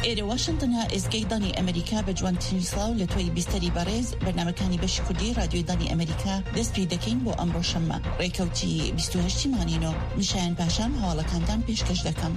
ئێرە واشنگتنها ئێسکەی دانی ئەمریکا بە جوانترین سڵاو لە توی بیستەری بەڕێز بەرنامەکانی بەشی کوردی رادیۆی دانی ئەمریکا دەست پێ دەکەین بۆ ئەمڕۆ شەممە ڕێکەوتی 28 مانینۆ نشایان پاشان هەواڵەکانتان پێشکەش دەکەم.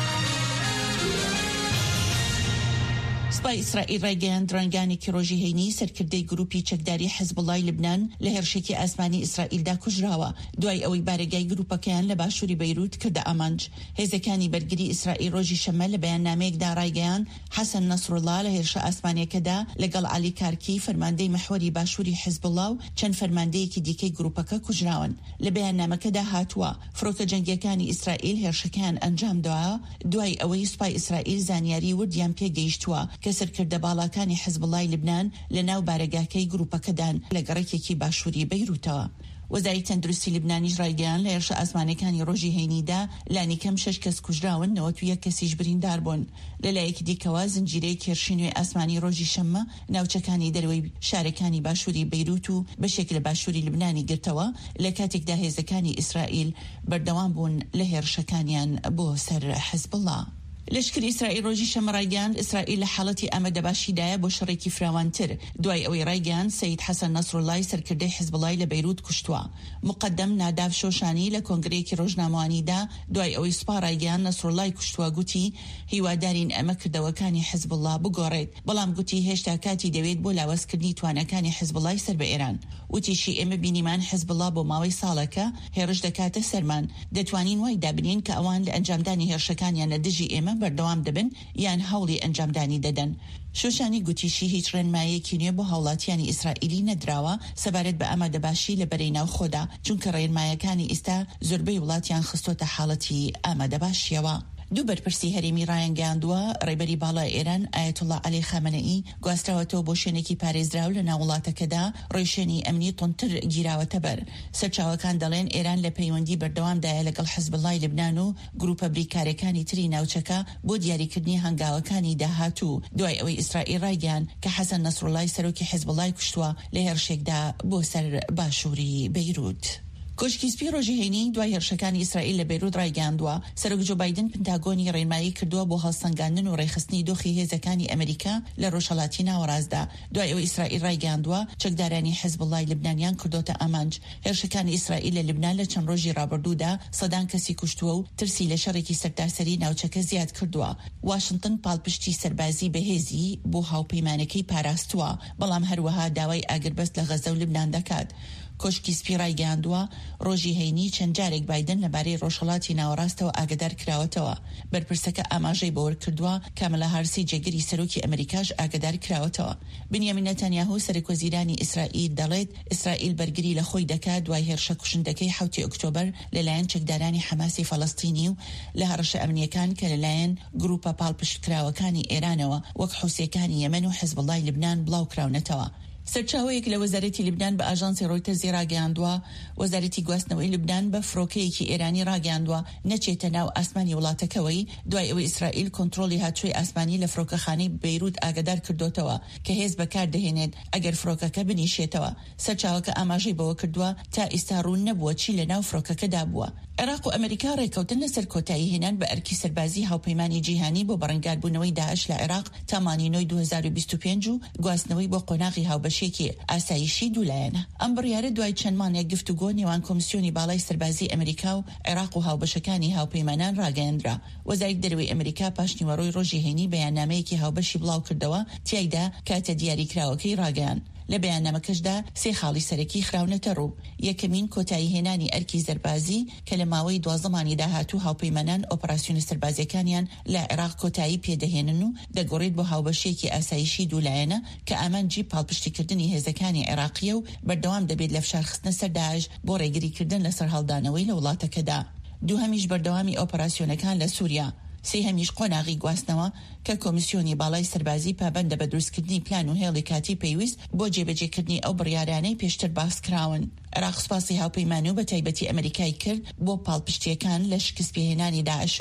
سوپای ئیسرائیل ڕایگەیاند درۆنگانێکی ڕۆژی هەینی سەرکردەی گروپی چەکداری حیزبوڵای لبنان لە هێرشێکی ئاسمانی ئیسرائیلدا کوژراوە دوای ئەوەی بارگای گروپەکەیان لە باشووری بەیروت کردە ئامانج. هێزەکانی بەرگری ئیسرائیل ڕۆژی شەممە لە بەیاننامەیەکدا ڕایگەیاند حەسەن نەسڕوڵڵا لە هێرشە ئاسمانیەکەدا لەگەڵ عەلی کارکی فەرماندەی مەحوەری باشووری حیزبوڵا و چەند فەرماندەیەکی دیکەی گروپەکە کوژراون. لە بەیاننامەکەدا هاتووە فڕۆکە جەنگیەکانی ئیسرائیل هێرشەکەیان ئەنجامداوە دوای ئەوەی سوپای ئیسرائیل زانیاری وردیان پێگەیشتووە کە سەرکردە باڵاکانی حیزبوڵای لبنان لە ناو بارەگاکەی گروپەکەدان لە گەڕێکێکی باشووری بەیروتەوە. وەزارەتی تەندروستی لبنانیش ڕایگەیان لە هێرشە ئاسمانەکانی ڕۆژی هەینیدا لانی کەم 6 کەس کوژراون 91 کەسیش بریندار بوون. لەلایەکی دیکەوە زنجیرەی کێرشینوی ئاسمانی ڕۆژی شەممە ناوچەکانی دەروەی شارەکانی باشووری بەیروت و بەشێک لە باشووری لبنانی گرتەوە لە کاتێکدا هێزەکانی ئیسرائیل بەردەوام بوون لە هێرشەکانیان بۆ سەر حیزبوڵڵا. لشکری ئیسرائیل ڕۆژی شەممە ڕایگەیاند ئیسرائیل لە حاڵەتی ئامادەباشیدایە بۆ شەڕێکی فراوانتر دوای ئەوەی ڕایگەیاند سەید حەسەن نەسڕوڵڵای سەرکردەی حیزبوڵای لە بەیروت کوشتووە. مقدم ناداف شۆشانی لە کۆنگرەیەکی ڕۆژنامەوانیدا دوای ئەوەی سوپا ڕایگەیاند نەسڕوڵڵای کوشتووە گوتی هیوادارین ئەمە کردەوەکانی حیزبوڵڵا بگۆڕێت، بەڵام گوتی هێشتا کاتی دەوێت بۆ لاوەزکردنی توانەکانی حیزبوڵڵای سەر بە ئێران. وتیشی ئێمە بینیمان حیزبوڵڵا بۆ ماوەی ساڵەکە هێرش دەکاتە سەرمان، دەتوانین وای دابنین کە ئەوان لە ئەنجامدانی هێرشەکانیان لە دژی ئێمە بەردەوام دەبن یان هەوڵی ئەنجامدانی دەدەن. شۆشانی گوتیشی هیچ ڕێنمایەکی نوێ بۆ هاوڵاتیانی ئیسرائیلی نەدراوە سەبارەت بە ئامادەباشی لە بەرەی ناو خۆدا، چونکە ڕێنمایەکانی ئێستا زۆربەی وڵاتیان خستۆتە حاڵەتی ئامادەباشیەوە. دوو بەرپرسی هەرێمی ڕایانگەاندووە ڕێبەری باڵای ئێران ئایەتوڵڵا عەلی خامنەئی گواستراوەتەوە بۆ شوێنێکی پارێزراو لە ناو وڵاتەکەدا ڕێشێنی ئەمنی تونتر گیراوەتە بەر. سەرچاوەکان دەڵێن ئێران لە پەیوەندی بەردەوامدایە لەگەڵ حیزبوڵڵای لبنان و گروپە بریکارەکانی تری ناوچەکە بۆ دیاریکردنی هەنگاوەکانی داهاتوو دوای ئەوەی ئیسرائیل ڕایگەیاند کە حەسەن نەسڕوڵڵای سەرۆکی حیزبوڵڵای کوشتووە لە هێرشێکدا بۆ سەر باشووری بەیروت. کۆشکی سپی ڕۆژی هەینی دوای هێرشەکانی ئیسرائیل لە بەیروت ڕایگەاندووە سەرۆک جو بایدن پنتاگۆنی ڕێنمایی کردووە بۆ هەڵسەنگاندن و ڕێخستنی دۆخی هێزەکانی ئەمریکا لە ڕۆژهەڵاتی ناوەڕاستدا دوای ئەوەی ئیسرائیل ڕایگەاندووە چەکدارانی حیزبوڵڵای لبنانیان کردۆتە ئامانج. هێرشەکانی ئیسرائیل لە لبنان لە چەند ڕۆژی ڕابردوودا سەدان کەسی کوشتووە و ترسی لە شەڕێکی سەرتاسەری ناوچەکە زیاد کردووە. واشنگتن پاڵپشتی سەربازی بەهێزی بۆ هاوپەیمانەکەی پاراستووە، بەڵام هەروەها داوای ئاگربەست لە غەزە و لبنان دەکات. کۆشکی سپی ڕایگەاندووە ڕۆژی هەینی چەند جارێک بایدن لەبارەی ڕۆژهەڵاتی ناوەڕاستەوە ئاگادار کراوەتەوە. بەرپرسەکە ئاماژەی بۆ وەرکردووە کامەلا هارسی جێگەری سەرۆکی ئەمریکاش ئاگادار کراوەتەوە. بنیامین نەتانیاهو سەرۆکوەزیرانی ئیسرائیل دەڵێت ئیسرائیل بەرگری لە خۆی دەکات دوای هێرشە کوشندەکەی 7 ئۆکتۆبەر لەلایەن چەکدارانی حەماسی فەڵەستینی و لە هەڕەشە ئەمنیەکان کە لەلایەن گروپە پاڵپشتکراوەکانی ئێرانەوە وەک حوسیەکانی یەمەن و حیزبوڵڵای لبنان بڵاوکراونەتەوە. سەرچاوەیەک لە وەزارەتی لبنان بە ئاژانسی ڕۆیتەرز ڕاگەیاندووە وەزارەتی گواستنەوەی لبنان بە فڕۆکەیەکی ئێرانی ڕاگەیاندووە نەچێتە ناو ئاسمانی وڵاتەکەوەی دوای ئەوەی ئیسرائیل کۆنتڕۆلی هاتووی ئاسمانی لە فڕۆکەخانەی بەیروت ئاگادار کردوتەوە کە هێز بەکاردەهێنێت ئەگەر فڕۆکەکە بنیشێتەوە. سەرچاوەکە ئاماژەی بەوە کردووە تا ئێستا ڕوون نەبووە چی لە ناو فڕۆکەکەدا بووە. عێراق و ئەمریکا ڕێکەوتن لەسەر کۆتایی هێنان بە ئەرکی سەربازی هاوپەیمانی جیهانی بۆ بەڕەنگاربوونەوەی داعش لە عێراق تا مانینۆی 2025 و گواستنەوەی بۆ قۆناغی هاوبەشێکی ئاسایشی دوولایەنە. ئەم بڕیارە دوای چەند مانگێک گفتوگۆ نێوان کۆمیسیۆنی باڵای سەربازی ئەمریکا و عێراق و هاوبەشەکانی هاوپەیمانان ڕاگەیاندرا. وەزارەتی دەرەوەی ئەمریکا پاشنیوەڕۆی ڕۆژی هەینی بەیاننامەیەکی هاوبەشی بڵاو کردەوە تیایدا کاتە دیاریکراوەکەی ڕاگەیاند. لە بەیاننامەکەشدا 3 خاڵی سەرەکی خراونەتە ڕوو. یەکەمین کۆتایی هێنانی ئەرکی زەربازی کە لە ماوەی 12 مانگی داهاتوو هاوپەیمانان ئۆپەراسیۆنە سەربازیەکانیان لە عێراق کۆتایی پێدەهێنن و دەگۆڕێت بۆ هاوبەشێکی ئاسایشی دوولایەنە کە ئامانجی پاڵپشتیکردنی هێزەکانی عێراقیە و بەردەوام دەبێت لە فشارخستنە سەر داعش بۆ ڕێگریکردن لەسەر هەڵدانەوەی لە وڵاتەکەدا. دووهەمیش بەردەوامی ئۆپەراسیۆنەکان لە سووریا. سێهەمیش قۆناغی گواستنەوە کە کۆمیسیۆنی باڵای سەربازی پابەندە بە دروستکردنی پلان و هێڵی کاتی پێویست بۆ جێبەجێکردنی ئەو بڕیارانەی پێشتر باس کراون. عێراق سوپاسی هاوپەیمانی و بە تایبەتی ئەمریکای کرد بۆ پاڵپشتیەکان لە شکست پێهێنانی داعش.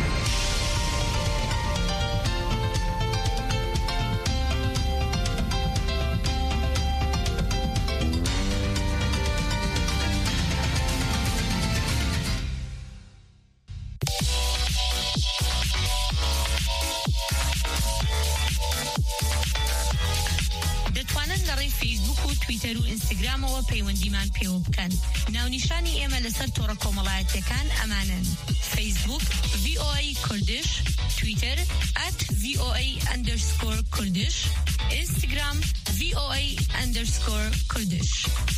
تویتر و ئینستاگرام و پەیوەندیمان پێوە بکەن. ناونیشانی ئێمە لەسەر تۆڕە کۆمەڵایەتیەکان ئەمانن: فیسبوک VOA کوردش، تویتر @VOA_کوردش، ئینستاگرام VOA_کوردش.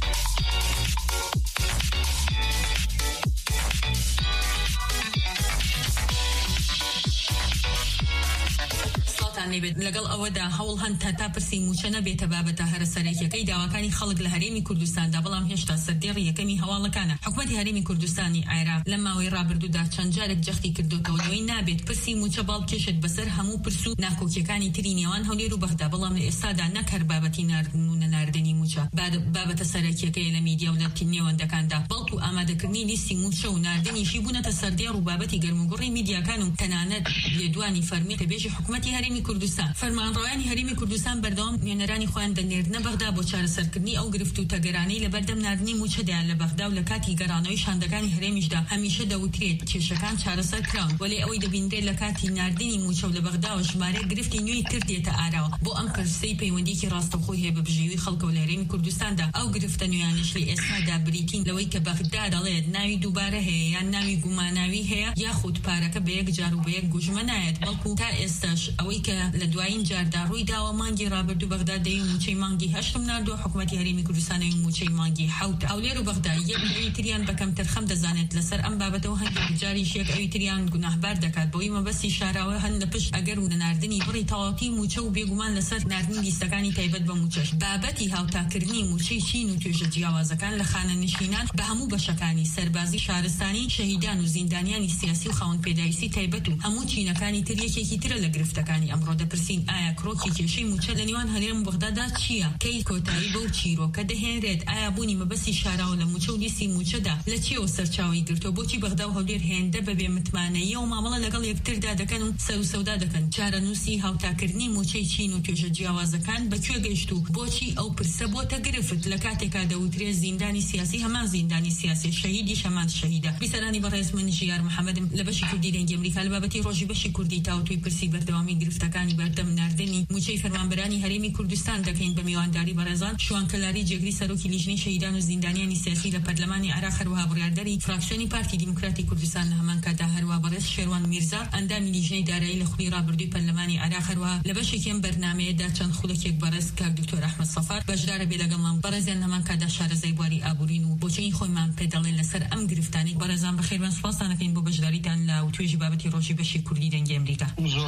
لەگەڵ ئەوەدا هەوڵ هەن تا پرسی موچە نەبێتە بابەتە هەرەسەرەکیەکەی داواکانی خەڵک لە هەرێمی کوردستاندا، بەڵام هێشتا سەردێڕی یەکەمی هەواڵەکانە. حکوومەتی هەرێمی کوردستانی عێراق لە ماوەی ڕابردوودا چەند جارێک جەختی کردوتەوە لەوەی نابێت پرسی موچە باڵکێشێت بەسەر هەموو پرس و ناکۆکیەکانی تری نێوان هەولێر و بەغدا، بەڵام لە ئێستادا نەکەر بابەتی ناردن و نەناردنی موچە بابەتە سەرەکیەکەی لە میدیا و لە نێوەندەکاندا. بەڵکو ئامادەکردنی لیستی موچە و ناردنیشی بوونەتە سەردێڕ و بابەتی گەرموگوڕی میدیاکان و تەنانەت لێدوانی فەرمی بێژی حکوومەتی هەرێمی کوردستان. فەرمانڕەوایانی هەرێمی کوردستان بەردەوام نوێنەرانی خۆیان دەنێردنە بەغدا بۆ چارەسەرکردنی ئەو گرفت و تەگەرانەی لە بەردەم ناردنی موچەدایان لە بەغدا و لە کاتی گەڕانەوەی شاندەکانی هەرێمیشدا هەمیشە دەوترێت کێشەکان چارەسەر کراون، وەلێ ئەوەی دەبیندرێت لە کاتی ناردنی موچە و لە بەغداوە ژمارەیەک گرفتی نوێی تر دێتە ئاراوە بۆ ئەم پرسەی پەیوەندیکی ڕاستەوخۆی هەیە بە بژێوی خەڵکەوە لە هەرێمی کوردستاندا. ئەو گرفتە نوێیانش لە ئێستادا بریتین لەوەی کە بەغدا دەڵێت ناوی دووبارە هەیە یان ناوی گوماناوی هەیە، یاخود پارەکە بە یەک جار و بە یەک گوژمە نایەت، بەڵکو تا ئێستاش ئەوەی کە لە دوایین جاردا ڕووی داوە مانگی ڕابردوو بەغدا دەی موچەی مانگی هەشتم ناردووە حکوومەتی هەرێمی کوردستانی موچەی مانگی حوتە. هەولێر و بەغدا یەک نوێی تریان بەکەم تەرخەم دەزانێت لەسەر ئەم بابەتەوە هەندێک جاریش یەک ئەوی تریان گوناهبار دەکات بۆی مەبەستی شاراوە هەن لە پشت ئەگەر و ناردنی بڕی تەواوەتی موچە و بێگومان لەسەر ناردنی لیستەکانی تایبەت بە موچەش. بابەتی هاوتاکردنی موچەی چین و توێژە جیاوازەکان لە خانە نشینان بە هەموو بەشەکانی سەربازی شارستانی، شەهیدان و زیندانیانی سیاسی و خاوەن پێداویستی تایبەت و هەموو چینەکانی تر یەکێکی ترە لە گرفتەکانی ئەمڕۆ. دەپرسین ئایا کڕۆکی کێشەی موچە لە نێوان هەرێم و بەغدادا چییە؟ کەی کۆتایی بەو چیرۆکە دەهێنرێت؟ ئایا بوونی مەبەستی شاراوە لە موچە و لیستی موچەدا لە چێوە سەرچاوی گرتەوە؟ بۆچی بەغدا و هەولێر هێندە بەبێ متمانەیە و مامەڵە لەگەڵ یەکتردا دەکەن و سەر و سەودا دەکەن؟ چارەنووسی هاوتاکردنی موچەی چین و توێژە جیاوازەکان بەکوێ گەیشت و بۆچی ئەو پرسە بۆتە گرفت لە کاتێکا دەوترێت زیندانی سیاسی هەمان زیندانی سیاسی، شەهیدیش هەمان شەهیدە؟ بیسەرانی بەڕێز من ژیار محەممەدم لە بەشی کوردی دەنگی ئەمریکا لە بابەتی ڕۆژی بەشی کوردی تاوتوی پرسی بەردەوامی گرفتەکانی بەردەم ناردنی موچەی فەرمانبەرانی هەرێمی کوردستان دەکەین بە میوانداری بەڕێزان شوانکەلاری جێگری سەرۆکی لیژنەی شەهیدان و زیندانیانی سیاسی لە پەرلەمانی عێراق، هەروەها بڕیاردەری فراکسیۆنی پارتی دیموکراتی کوردستان لە هەمان کاتا، هەروەها بەڕێز شێروان میرزا ئەندامی لیژنەی دارایی لە خولی ڕابردووی پەرلەمانی عێراق، هەروەها لە بەشێکم بەرنامەیەدا چەند خولەکێک بەڕێز کاک دکتۆر ئەحمەد سەفار بەشدارە بێ لەگەڵمان. بەڕێزیان هەمان کادا شارەزای بواری ئابوورین و بۆچەی خۆیمان پێ دەڵێن لەسەر ئەم گرفتانەی. بەڕێزان بەخێربان سوپاسانەکەین بۆ بەشداریتان لە توێژی بابەتی ڕۆژی بەشی کوردی دەنگی ئەمریکا. زۆر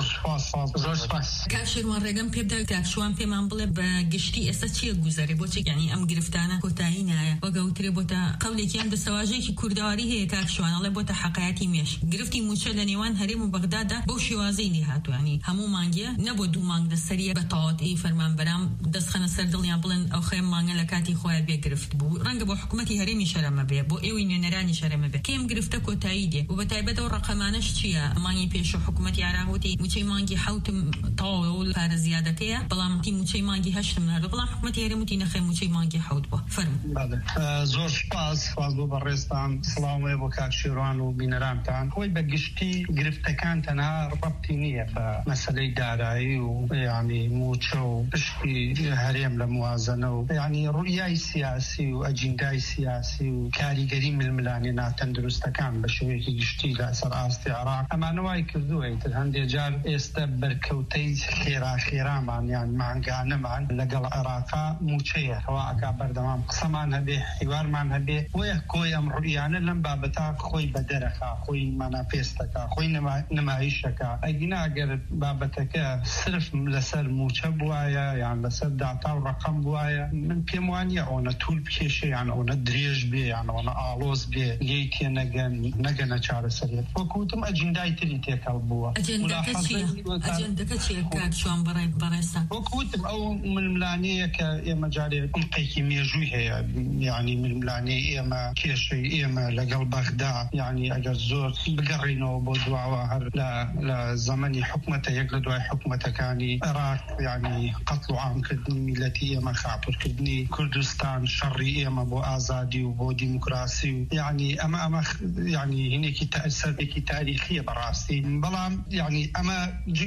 سپاس. کاک شێروان ڕێگەم پێ بدە کاک شوان پێمان بڵێ بە گشتی ئێستا چیە گوزارێ؟ بۆچی یعنی ئەم گرفتانە کۆتایی نایە؟ وەگەوترێ بۆتە قەولێکیان دەسەواژەیەکی کورداواری هەیە کاک شوانەڵێ بۆتە حەقایەتی مێش. گرفتی موچە لە نێوان هەرێم و بەغدادا بەو شێوازەی لێ هاتووانی هەموو مانگیە نەبوو دوو مانگ دەسەریە بە تەواوەتی فەرمانبەران دەستخەنە سەر دڵیان بڵێن ئەو خێم مانگە لە کاتی خۆیان بێگرفت بوو. ڕەنگە بۆ حکوومەتی هەرێمی شەرەمە بێ، بۆ ئێوەی نوێنەرانی شەرەمە بێ. کێم گرفتە کۆتایی دێ و بە تایبەت ئەو ڕقەمانەش چییە؟ مانگی پێش حکوومەتی عێراق وتی موچەی مانگی حوتم تەواوە و پارە زیادەکەیە، بەڵام موچەی مانگی هەشتم ناردووە، بەڵام حکوومەتی هەرێم وتی نەخێ موچەی مانگی حوت بووە. فەرموو. زۆر سپاس بۆ بەڕێستان، سڵامێ بۆ کاک شێروان و بینەرانتان. خۆی بە گشتی گرفتەکان تەنها ڕەبتی نییە بە مەسەلەی دارایی و یعنی موچە و پشتی هەرێم لە موازنە و یعنی ڕوویای سیاسی و ئەجندای سیاسی و کاریگەری ململانی ناتەندروستەکان بە شێوەیەکی گشتی لە سەر ئاستی عێراق ئەمانە وای کردووە. تر هەندێک جار ئێستا بەرکەوتەی خێرامان یان مانگانەمان لەگەڵ عێراقا موچەیە هەواکا بەردەوام قسەمان هەبێ حیوارمان هەبێ وەیە کۆی ئەم ڕوویانە لەم بابەتا خۆی بەدەرەخا، خۆی مانافێستەکە، خۆی نمایشەکە. ئەگینا ئەگەر بابەتەکە صرف لەسەر موچە بوایە یان لەسەر داتا و ڕقم بوایە، من پێم وانیە ئەوەنە توول بکێشە یان ئەوەنە درێژ بێ یان ئەوەنە ئاڵۆز بێ لێی تێ نەگەنە چارەسەریت. وەکوتم ئەجندای تری تێکەڵ بووە. ئەجندەکە چییە کاک شوان بەڕێستا؟ وەکوتم ئەو ململانەیە کە ئێمە جارێ عمقێکی مێژووی هەیە، یعنی ململانەی ئێمە کێشەی ئێمە لەگەڵ بەغدا، یعنی ئەگەر زۆر بگەڕینەوە بۆ دواوە هەر لە زەمەنی حکوومەتە یەک لە دوای حکوومەتەکانی عێراق، یعنی قەتڵ و عامکردنی میلەتی ئێمە، خاپەرکردنی کوردستان، شەڕی ئێمە بۆ ئازادی و بۆ دیموکراسی و یعنی ئەمە یعنی هینێکی تەسەرێکی تاریخیە بەڕاستی. بەڵام یعنی ئەمە وای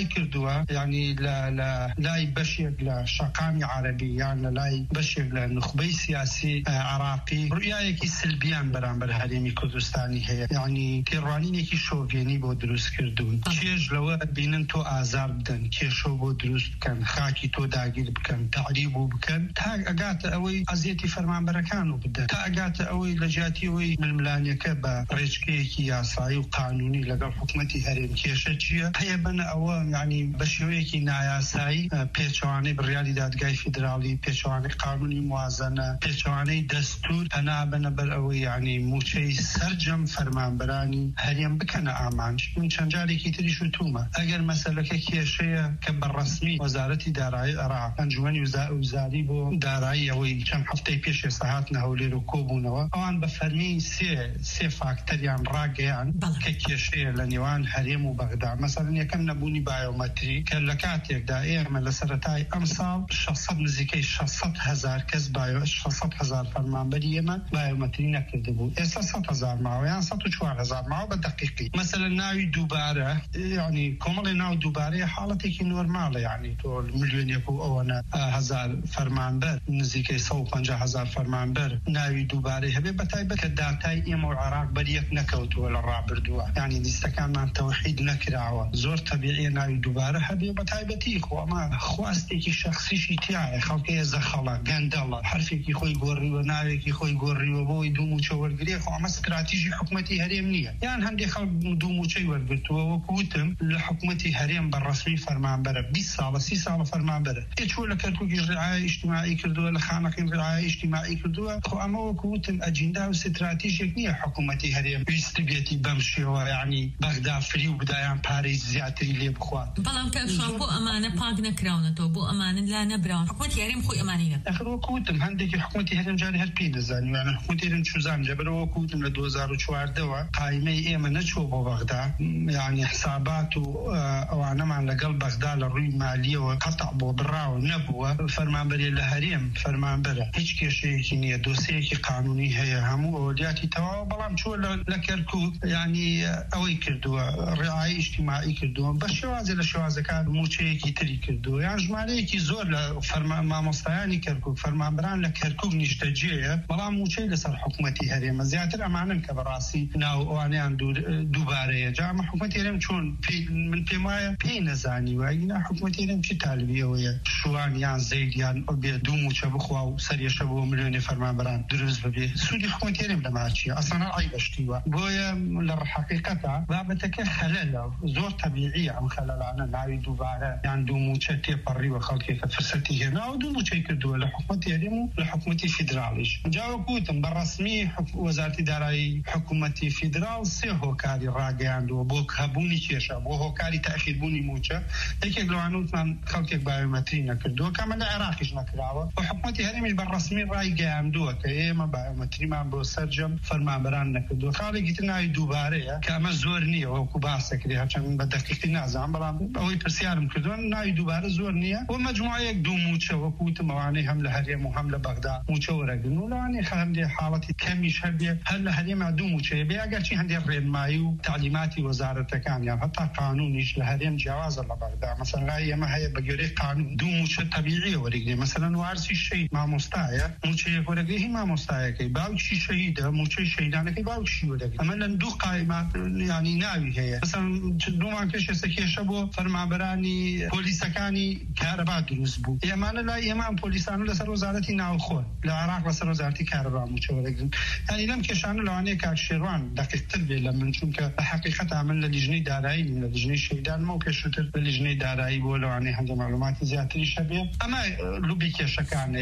وای کردووە یعنی لە لای بەشێک لە شەقامی عەرەبی یان لە لای بەشێک لە نخبەی سیاسی عراقی ڕویایەکی سلبیان بەرامبەر هەرێمی کوردستانی هەیە یعنی تێڕوانینێکی شۆڤێنی بۆ دروست کردوون کێژ لەوە بینن تۆ ئازار بدەن کێشۆ بۆ دروست بکەن خاکی تۆ داگیر بکەن تعریب و بکەن تا ئەگاتە ئەوەی ئەزیەتی فەرمانبەرەکان و بدەن تا ئەگاتە ئەوەی لە جیاتی ئەوەی ململانیەکە بە ڕێچکەیەکی یاسایی و قانونی لەگەڵ حکومەتی هەرێم کێشە چییە هەیە بنە ئەوە یعنی بە شێوەیەکی نایاسایی پێچەوانەی بڕیاری دادگای فیدراڵی پێچەوانەی قانونی موازنە پێچەوانەی دەستور هەنا بنە بەر ئەوەی یعنی موچەی سەرجەم فەرمانبەرانی هەرێم بکەنە ئامانج من چەند جارێکی تریش وتومە ئەگەر مەسەلەکە کێشەیە کە بەڕەسمی وەزارەتی دارایی عێراق ئەنجومەنی وزاری بۆ دارایی ئەوەی چەند هەفتەی پێش ئێستا هاتنە هەولێر و کۆبوونەوە ئەوان بە فەرمی سێ فاکتەریان ڕاگەیان کە کێشەیە لە نێوان هەرێم و بەغدا مەسەڵەن یەکەم نەبوونی بایۆمەتری کە لە کاتێکدا ئێمە لە سەرەتای ئەم ساڵ 600 نزیکەی 600,000 کەس 600,000 فەرمانبەری ئێمە بایۆمەتری نەکردبوو ئێستا 100,000 ماوە یان 104,000 ماوە بە دقیقی مەسەڵەن ناوی دووبارە یعنی کۆمەڵی ناو دووبارەیە حاڵەتێکی نۆرمالە یعنی تۆ ملیۆنێک و ئەوەنە 1000 فەرمانبەر نزیکەی 150,000 فەرمانبەر ناوی دووبارەی هەبێ بەتایبەت کە داتای ئێمە و عێراق بەریەک نەکەوتووە لە ڕابردووە یعنی لیستەکانمان تەوحید نەکراوە زۆر تەبیعیە ناوی دووبارە هەبێ بەتایبەتی خۆ ئەمە خواستێکی شەخسیشی تایە خەڵکەیە زەخەڵە گەندەڵە حرفێکی خۆی گۆڕیوە ناوێکی خۆی گۆڕیوە بۆی دوو موچە وەرگری خۆ ئەمە استراتیژی حکومەتی هەرێم نییە یان هەندێک خەڵک دوو موچەی وەرگرتووە وەکوتم لە حکومەتی هەرێم بەڕەسمی فەرمانبەرە 20 ساڵە 30 ساڵە فەرمانبەرە هیچوە لە کەرکووکی ڕعایە ئیجتیماعی کردووە لە خانەقی ڕعایە ئیجتیماعی کردووە خۆ ئەمە وەکوتم ئەجیندا و استراتیژێک نییە حکومەتی هەرێم ویستی بێتی بەم شێوە یعنی بەغدا فری و بدایان پارەی زیاتری لێ بخوات بەڵام کەشان بۆ ئەمانە پاک نەکراونەتەوە بۆ ئەمانە لا نەبراون حکومەتی هەرێم خۆی ئەمانینە ئەخر وەکوتم هەندێکی حکومەتی هەرێم جاری هەر پێی دەزانین یعنی حکومەتی هەرێم چوزان جەبەرەوە وەکوتم لە 2014ەوە قایمەی ئێمە نەچوە بۆ بەغدا یعنی حسابات و ئەوانەمان لەگەڵ بەغدا لە ڕووی مالیەوە قەتع بۆ بڕاوە نەبووە فەرمانبەری لە هەرێم فەرمانبەرە هیچ کێشەیەکی نییە دۆسەیەکی قانونی هەیە هەموو ئەولیاتی تەواو بەڵام چوە لە کەرکووک یعنی ئەوەی کردووە ڕعایی ئیجتیماعی کردووە بە شێوازێ لە شێوازەکان موچەیەکی تری کردووە یان ژمارەیەکی زۆر لە مامۆستایانی کەرکووک فەرمانبەران لە کەرکووک نیشتەجێیە بەڵام موچەی لەسەر حکومەتی هەرێمە زیاتر ئەمانن کە بەڕاستی ناو ئەوانیان دووبارەیە جامە حکومەتی هەرێم چۆن من پێم وایە پێی نەزانی واینا حکومەتی هەرێم چی تالیبیەوەیە شوان یان زەید یان بێ دوو موچە بخوا و سەریەشە بۆ ملیۆنی فەرمانبەران دروست ببێ سوودی حکومەتی هەرێم لەما چییە ئەسڵەن عیبەشتیوە بۆیە لە حقیقەتە بابەتەکە خەلەلە زۆر تەبیعیە ئەم خەلەلانە ناوی دووبارە یان دوو موچە تێپەڕیوە خەڵکێکە فرسەتی هێنا و دوو موچەی کردووە لە حکومەتی هەرێم و لە حکومەتی فیدراڵیش جاوەکوتم بەڕەسمی وەزارەتی دارایی حکومەتی فیدراڵ سێ هۆکاری ڕاگەیاندووە بۆ هەبوونی کێشە بۆ هۆکاری تاخیربوونی موچە یەکێک لەوانە وتمان خەڵکێک بایۆمەتری نەکردووە کەمە لە عێراقیش نەکراوە و حکومەتی هەرێمیش بەڕەسمی ڕایگەیاندووە کە ئێمە بایۆمەتریمان بۆ سەرجەم فەرمانبەران نەکردووە خاڵێکی تر ناوی دووبارەیە کە ئەمە زۆر نییە وەکو باسەکری هەرچەند بە دەقیقی نازانم بەڵام ئەوەی پرسیارم کردووە ناوی دووبارە زۆر نییە و مەجموعەیەک دوو موچە وەکوتم ئەوانەی هەم لە هەرێم و هەم لە بەغدا موچە وەرەگرن و لەوانەیە هەندێک حاڵەتی کەمیش هەبێ هەر لە هەرێما دوو موچەیە بێ ئەگەرچی هەندێک ڕێنمایی و تعلیماتی وەزارەتەکان یان هەتا قانونیش لە هەرێم جیاوازە لە بەغدا مەسەڵەن لای ئێمە هەیە بە گوێرەی قانون دوو موچە تەبیعیە وەرەگرێ مەسەڵەن وارسی شەید مامۆستایە موچەیەک وەرەگرێ هی مامۆستایەکەی باوکی شەهیدە موچەی شەیدانەکەی باوکشی وەرەگرێ ئەمە لە دوو قایمە یعنی ناوی هەیە مەسەڵەن دوومان پێش ئێستا کێشە بۆ فەرمانبەرانی پۆلیسەکانی کارەبا دروست بوو ئێمانە لای ئێمان پۆلیسانە لەسەر وەزارەتی ناوخۆن لە عێراق لەسەر وەزارەتی کارەبا موچە وەرەگرن یعنی لەم کێشانە لەوانەیە کاک شێروان دقیقتر بێ لە من چونکە بە حقیقەت من لە لیژنەی دارایی لە لیژنەی شەیدانمە و پێشووتر لە لیژنەی دارایی بۆ لەوانەیە هەندێک معلوماتی زیاتری شەبێ ئەمە لوبی کێشەکانە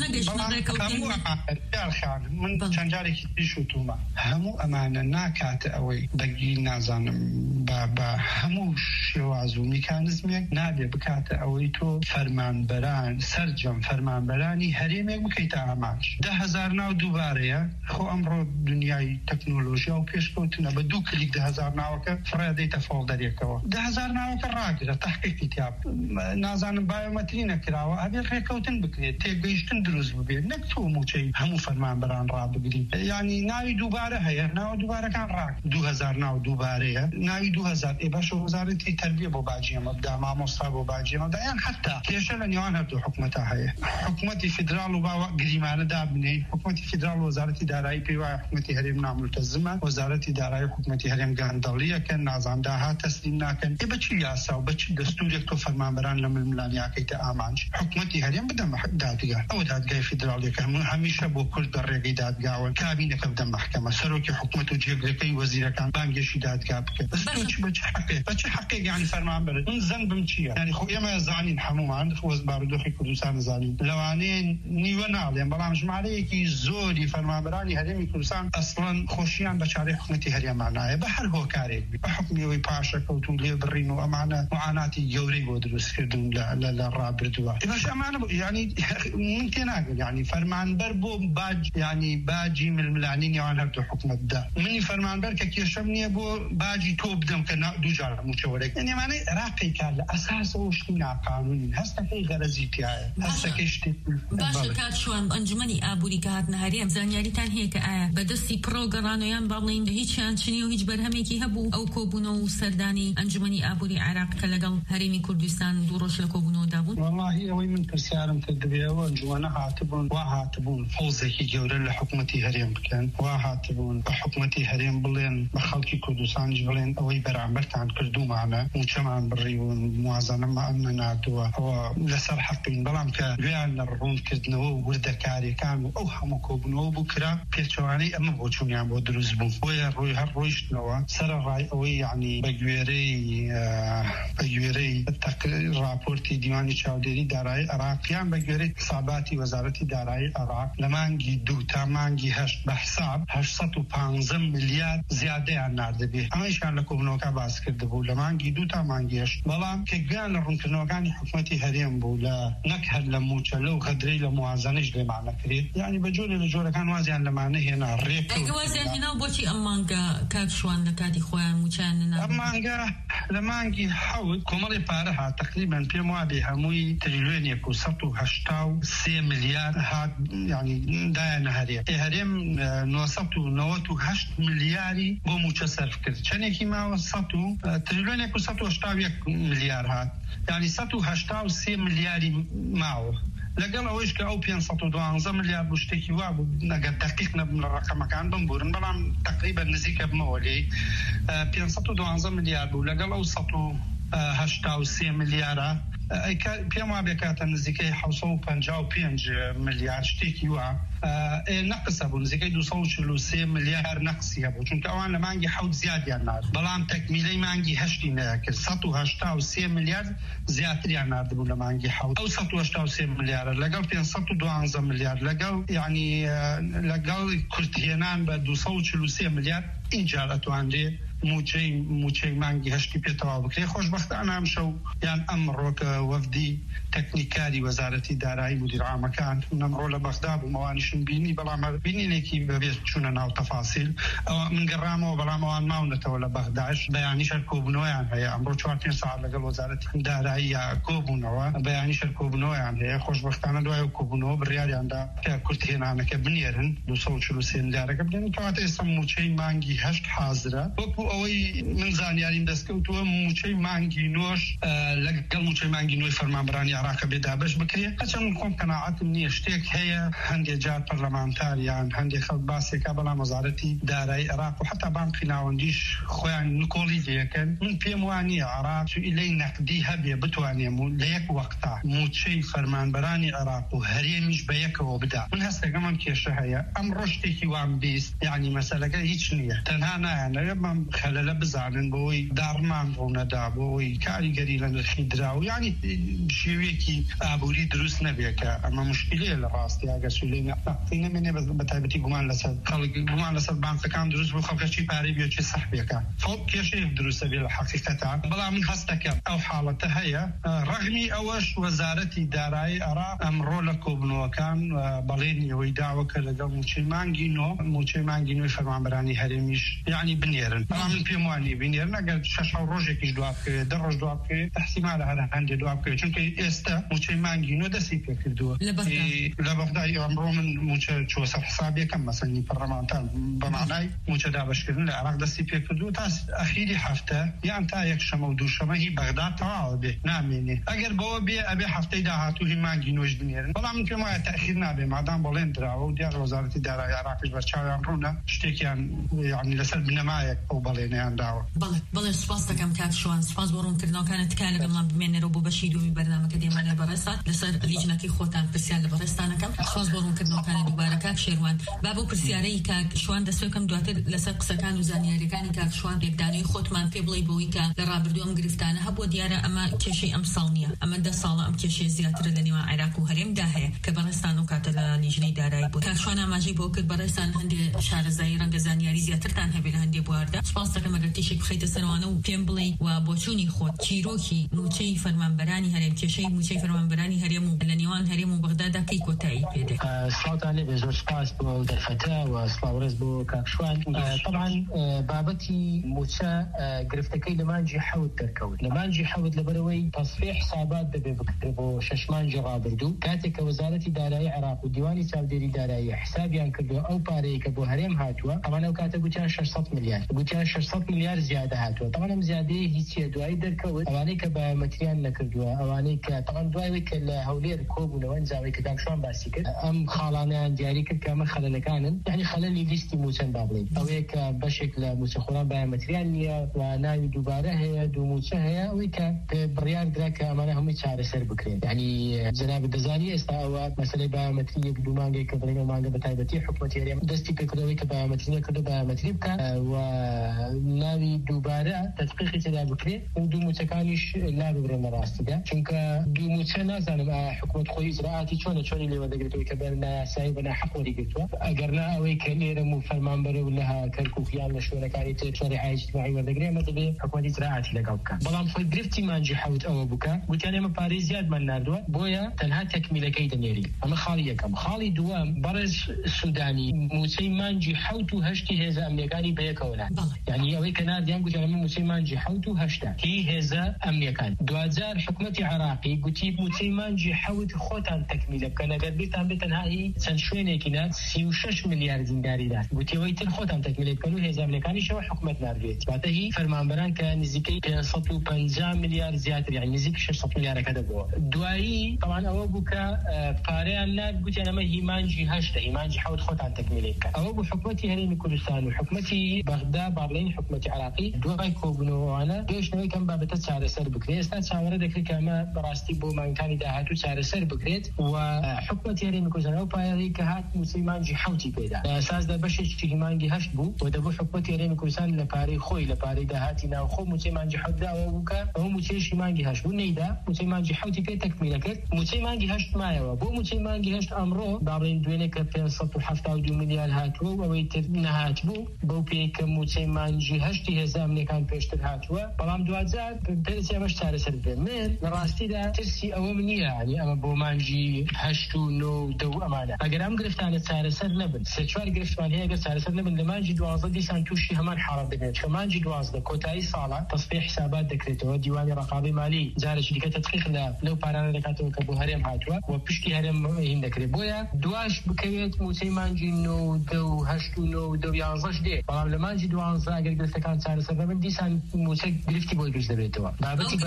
من چەند جارێکی پیش وتومە هەموو ئەمانە ناکاتە ئەوەی بەگی نازانم بە هەموو شێواز و میکانزمێک نابێ بکاتە ئەوەی تۆ فەرمانبەران سەرجەم فەرمانبەرانی هەرێمێک بکەیتە ئامانج 10,000 ناو دووبارەیە خۆ ئەمڕۆ دنیای تەکنۆلۆژیا و پێشکەوتنە بە دوو کلیک 10,000 ناوەکە فڕێدەیتە فۆڵدەرێکەوە 10,000 ناوەکە ڕاگرە تەحقیقی تیاب نازانم بایۆمەتری نەکراوە ئەبێ ڕێکەوتن بکرێت تێگەیشتن دروست ببێت نەک تۆ موچەی هەموو فەرمانبەران ڕابگری یعنی ناوی دووبارە هەیە ناوە دووبارەکان ڕاک 2000 ناو دووبارەیە ناوی 2000 باشە وەزارەتی تەربیە بۆ باجی ئەمەدا مامۆستا بۆ باجی ئەمەدا یان حتا کێشە لە نێوان هەردوو حکومەتە هەیە حکومەتی فدرال و باوە گریمانەدا بنین حکومەتی فدرال و وەزارەتی دارایی پێی وایە حکومەتی هەرێم ناملتەزمە وەزارەتی دارایی حکومەتی هەرێم گاندەڵیەکەن نازاندا ها تەسلیم ناکەن بەچی یاسا و بەچی دەستورێک تۆ فەرمانبەران لە ململانیاکەیتە ئامانج حکومەتی هەرێم بدەمە دادگا ئەوە دادگای فدرالیەکە هەمیشە بۆ کورد بە ڕێگەی دادگاوە کابینەکە بدە محکەمە سەرۆکی حکومەت و جێگرەکەی وەزیرەکان بانگێشی دادگا بکەن بەچی حقێک یعنی فەرمانبەر من زەنبم چییە یعنی خۆ ئێمە زانین هەمومان وەز بارودۆخی کوردستان زانین لەوانەیە نیوە ناڵێن بەڵام ژمارەیەکی زۆری فەرمانبەرانی هەرێمی کوردستان ئەسڵەن خۆشیان بە چارەی حکومەتی هەرێمان نایە بە هەر هۆکارێک بە حکمیەوەی پاشەکەوت و لێبڕین و ئەمانە معاناتی گەورەی بۆ دروستکردن لە ڕابردووە باش ئەمانە یعنی من تێناگەم یعنی فەرمانبەر بۆ باج یعنی باجی ململانی نێوان هەردوو حکومەتدا منی فەرمانبەر کە کێشەم نییە بۆ باجی تۆ بدەم کە دووجار موچەوەرێک ئەمانەی عێراقی کار لە ئەساسەوە شتی ناقانونین هەستەکەی غەرەزی تایە هەستەکەی شتی باشە کاتشوان ئەنجومەنی ئابووری کە هاتنە هەرێم زانیاریتان هەیە کە ئایا بەدەستی پرۆگەڕانۆیان باڵین هیچیان چنی و هیچ بەرهەمێکی هەبوو ئەو کۆبوونەوە و سەردانی ئەنجومەنی ئابووری عێراق کە لەگەڵ هەرێمی کوردستان دوو ڕۆژ لە کۆبوونەوەدا بوون والله ئەوەی من پرسیارم کردبێەوە ئەنجومەنە هاتبوون وا هاتبوون فەوزێکی گەورە لە حکومەتی هەرێم بکەن وا هاتبوون بە حکومەتی هەرێم بڵێن بە خەڵکی کوردستانیش بڵێن ئەوەی بەرامبەرتان کردومانە موچەمان بڕیون موازنەمان نەناتووە ئەوە لەسەر حەقین بەڵام کە گوێیان لە ڕوونکردنەوە و وردەکاریەکان و ئەو هەموو کۆبوونەوە بوو کرا پێچەوانەی ئەمە بۆ چوونیان بۆ دروست بوون بۆیە ڕووی هەر ڕۆیشتنەوە سەرڕای ئەوەی یعنی بە گوێرەی راپۆرتی دیوانی چاودێری دارایی عێراقیان بە گوێرەی حساباتی وەزارەتی دارایی عێراق لە مانگی 2 تا مانگی 8 بە حساب 815 میلیارد زیادەیان ناردەبێ ئەمەیشان لە کۆبوونەوەکە باس کردبوو لە مانگی 2 تا مانگی 8 بەڵام کە گوێیان لە ڕوونکردنەوەکانی حکومەتی هەرێم بوو لە نەک هەر لە موچە لەو غەدرەی لە موازنەش لێمان نەکرێت یعنی بە جۆرێ لە جۆرەکان وازیان لەمانە هێنا ڕێک وازیان هێنا و بۆچی ئەم مانگە کاکشوان لە کاتی خۆیان موچیان نەنا ئەم مانگە لە مانگی 7 کۆمەڵی پارە هات تقریبا پێم وابێ هەمووی تریلیۆنێک و 183 میلیارد هات یعنی دایانە هەرێم 998 میلیاری بۆ موچە سەرف کرد چەندێکی ماوە تریلیۆنێک و 181 میلیارد هات یعنی 183 میلیاری ماوە لەگەڵ ئەوەیش کە ئەو 512 میلیارد بوو شتێکی وا بوو نەگەر دقیق نەبوون لە ڕقەمەکان بمبورن بەڵام تقریبا نزیکە بمەوە لێ 512 میلیارد بوو لەگەڵ ئەو 183 میلیارە پێم وابێ کاتە نزیکەی 755 میلیارد شتێکی وا نەقسە بوو نزیکەی 243 میلیارد نەقسی هەبوو چونکە ئەوان لە مانگی 7 زیادیان نارد بەڵام تەکمیلەی مانگی 8 نەکرد 183 میلیارد زیاتریان ناردبوو لە مانگی 7 ئەو 183 میلیارد لەگەڵ 512 میلیارد لەگەڵ یعنی لەگەڵ کورتهێنان بە 243 میلیارد اینجا ئەتوانرێ موچەی مانگی هەشتی پێتەوا بکرێ خۆشبەختانە ئەم شەو یان ئەمڕۆ کە وەفدی تەکنیکاری وەزارەتی دارایی مدیر عامەکان نەمڕۆ لە بەغدا بوو مەوانیشم بینی بەڵام بینینێکی بەبێت چوونە ناو تەفاسیل ئەوە من گەڕامەوە بەڵام ئەوان ماونەتەوە لە بەغداش بەیانیشەر کۆبوونەوەیان هەیە ئەمڕۆ 4 ساعت لەگەڵ وەزارەتی دارایی کۆبوونەوە بەیانیشەر کۆبوونەوەیان هەیە خۆشبەختانە دوای کۆبوونەوە بڕیاریاندا کە کورتهێنانەکە بنێرن 243 میلیارەکە بدەن کەواتە ئێستا موچەی مانگی 8 حازرە وەکو ئەوەی من زانیاریم دەستکەوتووە موچەی مانگی 9 لەگەڵ موچەی مانگی 9 فەرمانبەرانی عێراق بێدابەش بکرێت هەچەند خۆم قەناعەتم نییە شتێک هەیە هەندێک جار پەرلەمانتاریان هەندێک خەڵک باسێکا بەڵام وەزارەتی دارایی عێراق و حتا بانقی ناوەندیش خۆیان نکۆڵی لەکەن من پێم وانییە عێراق ئیلەی نەقدی هەبێ بتوانێم و لە یەک وەقتا موچەی فەرمانبەرانی عێراق و هەرێمیش بە یەکەوە بدا من هەستەکەمم کێشە هەیە ئەم ڕۆشتێکی وام بیست یعنی مەسەلەکە هیچ نییە تەنها نایانەوێ بەم خەلەلە بزانن بۆی داڕمان ڕوونەدا بۆی کاریگەری لە نرخی دراو یعنی شێوەیەکی ئابووری دروست نەبێکە ئەمە مشکلەیە لە ڕاستی ئەگەر سولەی نەقدی نەمێنێ بە تایبەتی گومان لەسەر بانکەکان دروست بوو خەڵکەچی پارەی بێکی سەحبێکە فڵ کێشەیەک دروستە بێ لە حەقیقەتە بەڵام من هەستەکەم ئەو حاڵەتە هەیە ڕەغمی ئەوەش وەزارەتی دارایی عێراق ئەمڕۆ لە کۆبوونەوەکان بەڵێنی ئەوەی داوەکە لەگەڵ موچەی مانگی 9 فەرمانبەرانی هەرێمیش یعنی بنێرن بەڵام من پێم وانێ بینێر نەگەر 6 ڕۆژێکیش دواب بکەوێت 10 ڕۆژ دواب بکەوێت احتیمال هەر هەندێ دواب بکەوێت چونکە ئێستا موچەی مانگی نۆ دەستی پێ کردووە لە بەغدای ئەمڕۆ من موچە چوە سەر حسابیەکەم مەسەنی پەرلەمانتان بەمانای موچە دابەشکردن لە عێراق دەستی پێ کردووە تا ئەخیری هەفتە یان تا یەک شەمە و دووشەمە هی بەغدا تەواوە بێ نامێنێ ئەگەر بەوە بێ ئەبێ هەفتەی داهاتوو هی مانگی نۆش بنێرن بەڵام من پێم وایە تەخیر نابێ مادام بەڵێن دراوە و دیار وەزارەتی دارایی عێراقیش بەرچاویان ڕوونە شتێکیان یعنی لەسەر بنەمایەک ئەو بەڵێنەیان داوە. بەڵێ سپاس دەکەم کاکشوان سپاس بۆ ڕوونکردنەوەکانت تکایە لەگەڵمان بمێنێرەوە بۆ بەشی دووەمی بەرنامەکە دێمانە بەڕێستان لەسەر لیژنەکەی خۆتان پرسیار لە بەڕێستانەکەم سپاس بۆ ڕوونکردنەوەکانی دووبارە کاک شێروان با بۆ پرسیارەی کاکشوان دەستۆکەم دواتر لەسەر قسەکان و زانیاریەکانی کاکشوان ڕێکدانەوەی خۆتمان پێ بڵێ بۆی کە لە ڕابردوو ئەم گرفتانە هەبووە دیارە ئەمە کێشەی ئەم ساڵ نییە ئەمە 10 ساڵە ئەم کێشەی زیاترە لە نێوان عێراق و هەرێمدا هەیە کە بەڕێستان و کاتە لە لیژنەی دارایی بوو کاکشوان ئاماژەی بۆ کرد بەڕێستان هەندێ شارەزایی ڕەنگە زانیاری زیاترتان هەبێت لە هەندێ بواردا سپاس دەکەم ئەگەر تێشێک بخەیتە سەروانە و پێم بڵێ و بۆچوونی خۆت چیرۆکی موچەی فەرمانبەرانی هەرێم کێشەی موچەی فەرمانبەرانی هەرێم و لە نێوان هەرێم و بەغدادا کەی کۆتایی پێدەکەیت. سڵاتان لێبێ زۆر سپاس بۆ دەرفەتە و سڵاوڕێز بۆ کاکشوان. طبعا بابەتی موچە گرفتەکەی لە مانجی حەوت دەرکەوت لە مانجی حەوت لەبەرەوەی تەصفیح حسابات دەبێ بکرێت بۆ 6 مانجی ڕابردوو کاتێک کە وەزارەتی دارایی عێراق و دیوانی چاودێری دارایی حسابیان کردو ئەو پارەیە کە بۆ هەرێم هاتووە ئەوانە ئەو کاتە گوتیان 600 میلیارد گوتیان 600 میلیارد زیادە هاتووە طبعا ئەم زیادەیە هیچیە دوایی دەرکەوت ئەوانەی کە بایۆمەتریان نەکردووە ئەوانەی کە طبعا دوای کە لە هەولێر کۆبوونەوە ئەنجامی کە کاکشوان باسی کرد ئەم خاڵانیان دیاری کرد کە ئەمە خەلەلەکانن یعنی خەلەلی لیستی موچەن با بڵێن ئەوەیە کە بەشێک لە موچەخۆران بایۆمەتریان نییە و ناوی دووبارە هەیە دوو موچە هەیە ئەوەی کە بڕیار درا کە ئەمانە هەمووی چارەسەر بکرێن یعنی جەناب دەزانی ئێستا ئەوە مەسەلەی بایۆمەتری یەک دوو مانگێک کە بڵێن مانگە بە تایبەتی حکومەتی هەرێم دەستی پێکردەوەی کە بایۆمەتری نەکردو بایۆمەتری بکە و ناوی دووبارە تەتبیقی تێدا بکرێت و دوو موچەکانیش لا ببرێن لە ڕاستیدا چونکە دوو موچە نازانم حکومەت خۆی ئیجراعاتی چۆنی لێوە دەگرێتەوەی کە بەرنا یاسایی بەنا حەقوەری گرتووە ئەگەرنا ئەوەی کە لێرەم و فەرمانبەرە و لە کەرکووکیان لە شوێنەکانی تر شەریعە ئیجتیماعی وەردەگرێت ئەمە دەبێت حکومەت ئیجراعاتی لەگەڵ بکە بەڵام خۆی گرفتی مانجی حەوت ئەوە بکە گوتیان ئێمە پارەی زیادمان ناردووە بۆیە تەنها تەکمیلەکەی دەنێری ئەمە خاڵی یەکەم خاڵی دووەم بەڕێز سودانی موچەی مانجی حەوت و هەشتی هێزە ئەمنیەکانی بەیەکەوە یعنی ئەوەی کە ناردیان گوتیان ئەمە موچەی مانجی حەوت و هەشتا هی هێزە ئەمنیەکان دوجار حکومەتی عێراقی گوتی موچەی مانجی حەوت خۆتان تەکمیلە بکەن ئەگەر بیرتان بێت تەنها هی چەند شوێنێکی نات 36 میلیارد دیناری داد گوتیەوەی تر خۆتان تەکمیلە بکەن و هێزە ئەمنیەکانیشەوە حکومەت ناردوێت واتە هی فەرمانبەران کە نزیکەی 550 میلیارد زیاتر یعنی نزیک 600 میلیارەکە دەبووە دوایی طبعا ئەوە بوو کە پارەیان ناد گوتیان ئەمە هیمانجی هەشتە هیمانجی حەوت خۆتان تەکمیلە بکەن ئەوە بوو حکومەتی هەرێمی کوردستان و حکومەتی بەغدا باڵێن حکومەتی عێراقی دوای کۆبوونەوەوانە گەیشتنەوەی کەم بابەتە چارەسەر بکرێت ئێستا چاوەڕێ دەکرێت کە ئەمە بەڕاستی بۆ مانگەکانی داهاتوو چارەسەر بکرێت و حکومەتی هەرێمی کوردستان ئەو پایەی کە هات موچەی مانجی حەوتی پێدا ئەساسدا بەشێکی هیمانگی هەشت بوو و دەبوو حکومەتی هەرێمی کوردستان لە پارەی خۆی لە پارەی داهاتی ناوخۆ موچەی مانجی حەوت داوە بوو کە ئەو موچەیەشی مانگی هەشت بوو نەیدا موچەی مانجی حەوتی پێ تەکمیلە کرد موچەی مانگی هەشت مایەوە بۆ موچەی مانگی هەشت ئەمڕۆ باڵێن دوێنێ کە 572 میلیارد هاتووە و ئەوەی تر نەهات بوو بەو پێی کە موچەی مانجی هەشتی هێزە ئەمنیەکان پێشتر هاتووە بەڵام دوجار پێویستی ئەمەش چارەسەر بێت من لە ڕاستیدا ترسی ئەوەم نییە ینی ئەمە بۆ مانجی هەشت و نۆ و دە و ئەمانە ئەگەر ئەم گرفتانە چارەسەر نەبن سێ چوار گرفتمان هەیە ئەگەر چارەسەر نەبن لە مانجی 12 دیسان تووشی هەمان حاڵەت دەبێت کە مانجی 12 کۆتایی ساڵە تەصفیح حسابات دەکرێتەوە دیوانی ڕقابەی مالی جارێکی دیکە تدقیق لەو پارانە دەکاتەوە کە بۆ هەرێم هاتووە و پشتی هەرێم هین دەکرێت بۆیە دواش بکەوێت موچەی مانجی 9 10 و 8 و 9 و 10 و 11 دێ بەڵام لە مانجی 12 ئەگەر گرفتەکان چارەسەر نەبن دیسان موچە گرفتی بۆی گشت دەبێتەوە بابەتی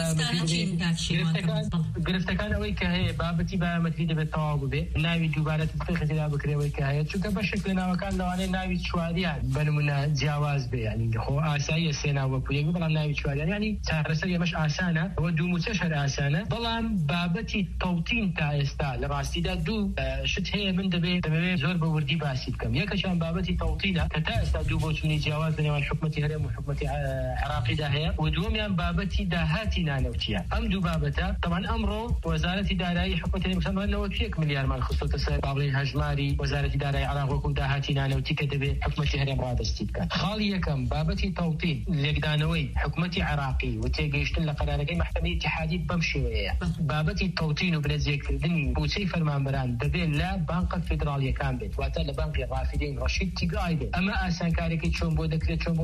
گرفتەکان ئەوەی کە هەیە بابەتی بایۆمەتری دەبێت تەواو ببێ ناوی دووبارە تدقیق تێدا بکرێەوەی کە هەیە چونکە بەشێک لە ناوەکان لەوانەیە ناوی چواریان بەنمونە جیاواز بێ ینی خۆ ئاساییە سێ ناو وەکو یەک بەڵام ناوی چواریان ینی چارەسەر ئەمەش ئاسانە ئەوە دوو موچەش هەر ئاسانە بەڵام بابەتی تەوتین تا ئێستا لە ڕاستیدا دوو شت هەیە من دەبێت زۆر بە وردی باسی بکەم یەکەشان بابەتی تەوتینە کە تا ئێستا دوو بۆچوونی جیاواز لەنێوان حکومەتی هەرێم و حکومەتی عێراقیدا هەیە و دووەمیان بابەتی داهاتی نانەوتیە ئەم دوو بابەتە طبعا ئەمڕۆ وەزارەتی دارایی حکومەتی هەرێمی کوردستان 91 میلیاردمان خستۆتە سەر باڵێن هەژماری وەزارەتی دارایی عێراق وەکو داهاتی نانەوتی کە دەبێت حکومەتی هەرێم ڕادەستی بکات خاڵی یەکەم بابەتی تەوتین لێکدانەوەی حکومەتی عێراقی و تێگەیشتن لە قەرارەکەی محکەمەی اتحادی بەم شێوەیە بابەتی تەوتین و برەجێکردنی بودجەی فەرمانبەران دەبێت لە بانکە فێدراڵیەکان بێت واتە لە بانکی ڕافیدین ڕەشید تیگای بێت ئەمە ئاسانکاریەکەی چۆن بۆ دەکرێت چۆن بۆ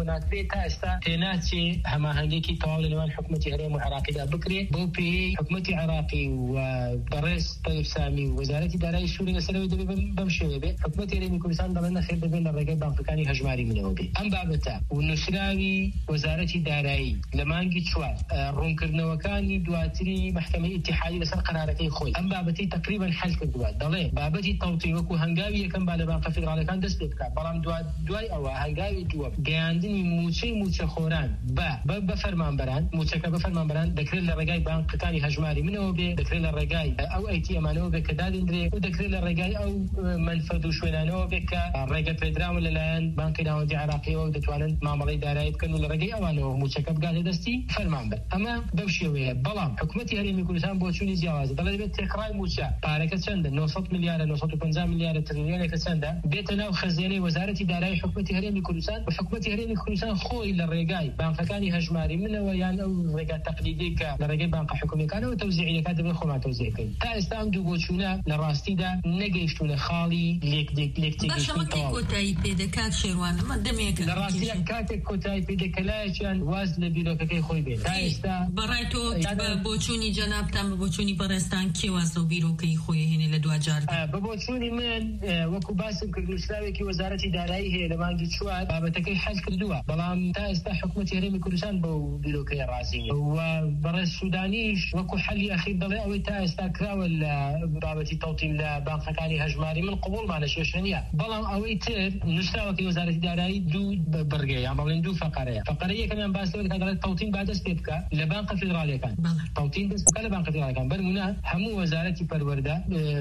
ناکرێت تا ئێستا تێناچێ هەماهەنگێکی تەواو لەنێوان حکوومەتی هەرێم و عێراقیدا بکرێت بۆ پێی حکوومەتی عێراقی و بەڕێز طەیب سامی و وەزارەتی دارایی سووریا لەسەرەوەی دەبێت بەم شێوەیە بێت حکوومەتی هەرێمی کوردستان دەڵێن نەخێر دەبێت لە ڕێگەی بانکەکانی هەژماری منەوە بێت ئەم بابەتە و نووسراوی وەزارەتی دارایی لە مانگی 4 ڕوونکردنەوەکانی دواتری محکەمەی ئیتیحادی لەسەر قەرارەکەی خۆی ئەم بابەتی تقریبا حل کردووە دەڵێ بابەتی تەوتیع وەکو هەنگاوی یەکەم با لە بانکە فیدراڵەکان دەست پێ بکات بەڵام دوای ئەوە هەنگاوی دووەم گەیاندنی موچەخۆران بە فەرمانبەران موچەکە بە فەرمانبەران دەکرێت لە ڕێگای بانکەکانی هەژماری منەوە بێ دەکرێت لە ڕێگای ئەو ئەیتیەمانەوە بێ کە دادێنرێ و دەکرێت لە ڕێگای ئەو منفەد و شوێنانەوە بێت کە ڕێگە پێدراون لەلایەن بانکی ناوەندی عێراقیەوە و دەتوانن مامەڵەی دارایی بکەن و لە ڕێگەی ئەوانەوە موچەکە بگاتە دەستی فەرمانبەر ئەمە بەو شێوەیە بەڵام حکوومەتی هەرێمی کوردستان بۆ چوونی جیاوازە دەڵێت بێت تێکڕای موچە پارەکە چەندە 900 میلیارە 950 میلیارە تریلیۆنێکە چەندە بێتە ناو خەزینەی وەزارەتی دارایی حکوومەتی هەرێمی کوردستان و حکوومەتی هەرێمی کوردستان خۆی لە ڕێگای بانکەکانی هەژماری منەوە یان ئەو ڕێگا تەقلیدی کە لە ڕێگەی بانکە حکوومیەکانەوە تەوزیعیەکە دەبێت خۆمان تەوزیع بکەین تا ئێستا ئەم دوو بۆچوونە لە ڕاستیدا نەگەیشتونە خاڵی لێکتێگەیشتنی تەواو کۆتایی پێدەکات شێوان ئەمە دەمێک لە ڕاستیدا کاتێک کۆتایی پێدەکەلایەکیان واز لە بیرۆکەکەی خۆی بێت تا ئێستا بەڕای تۆ بۆچوونی جەنابتان بە بۆچوونی بەڕێستان کێ واز لەو بیرۆکەی خۆی هێنێ لە دوجار بە بۆچوونی من وەکو باسم کرد نووسراوێکی وەزارەتی دارایی هەیە لە مانگی 4 بابەتەکەی حل کردووە بەڵام تا ئێستا حکوومەتی هەرێمی کوردستان بەو بیرۆکەی ڕازی نیە و بەڕێز سوودانیش وەکو حەلی ئەخیر دەڵێ ئەوەی تا ئێستا کراوە لە بابەتی تەوتیم لە بانکەکانی هەژماری من قبوڵمانە شێشە نییە بەڵام ئەوەی تر نووسراوەکی وەزارەتی دارایی دوو بەرگەیە یان بەڵێن دوو فەقەرەیە فەقەرە یەکەمیان باس دەکات دەڵێت تەوتیم با دەست پێ بکە لە بانکە فیدراڵیەکان تەوتیم دەست بکە لە بانکە فیدراڵیەکان بەرمونە هەموو وەزارەتی پەروەردە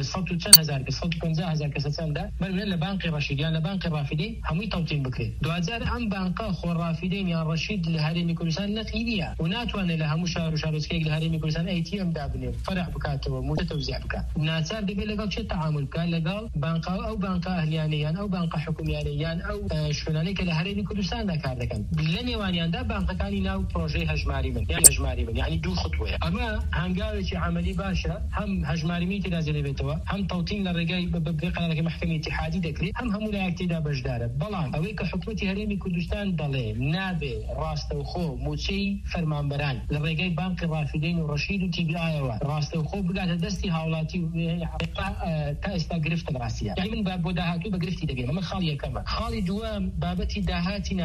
150,000 کەسە چەندە بەرمونە لە بانکی ڕەشید یان لە بانکی ڕافیدین هەمووی تەوتیم بکرێت دوجار ئەم بانکە خۆ ڕافیدین یان ڕەشید لە هەرێمی کوردستان نەقی نییە و ناتوانێت لە هەموو شار و شارۆچکەیەک لە هەرێمی کوردستان ATM دابنێت فەرع بکاتەوە موچە تەوزیع بکات ناچار دەبێت لەگەڵ چێ تەعامل بکات لەگەڵ بانکە ئەو بانکە ئەهلیانە یان ئەو بانکە حکومیانە یان ئەو شوێنانەی کە لە هەرێمی کوردستاندا کار دەکەن لە نێوانیاندا بانکەکانی ناو پرۆژەی هەژماری من یان هەژماری من یعنی دوو خطوەیە ئەمە هەنگاوێکی عملی باشە هەم هەژماری من تێدا دەبێتەوە هەم تەوتیم لە ڕێگای بە قەرارەکەی محکەمەی ئیتیحادی دەکرێت هەم هەموو لایەک تێدا بەشدارە بەڵام ئەوەی کە حکوومەتی هەرێمی کوردستان دەڵێ نابێ ڕاستەوخۆ موچەی فەرمانبەران لە ڕێگای بانکی ڕافیدین و ڕەشید و TBI-ەوە ڕاستەوخۆ بگاتە دەستی هاوڵاتی تا ئێستا گرفتە ڕاستیە یعنی من بۆ داهاتوو بە گرفتی دەبێت ئەمە خاڵی یەکەمە خاڵی دووەم بابەتی داهاتی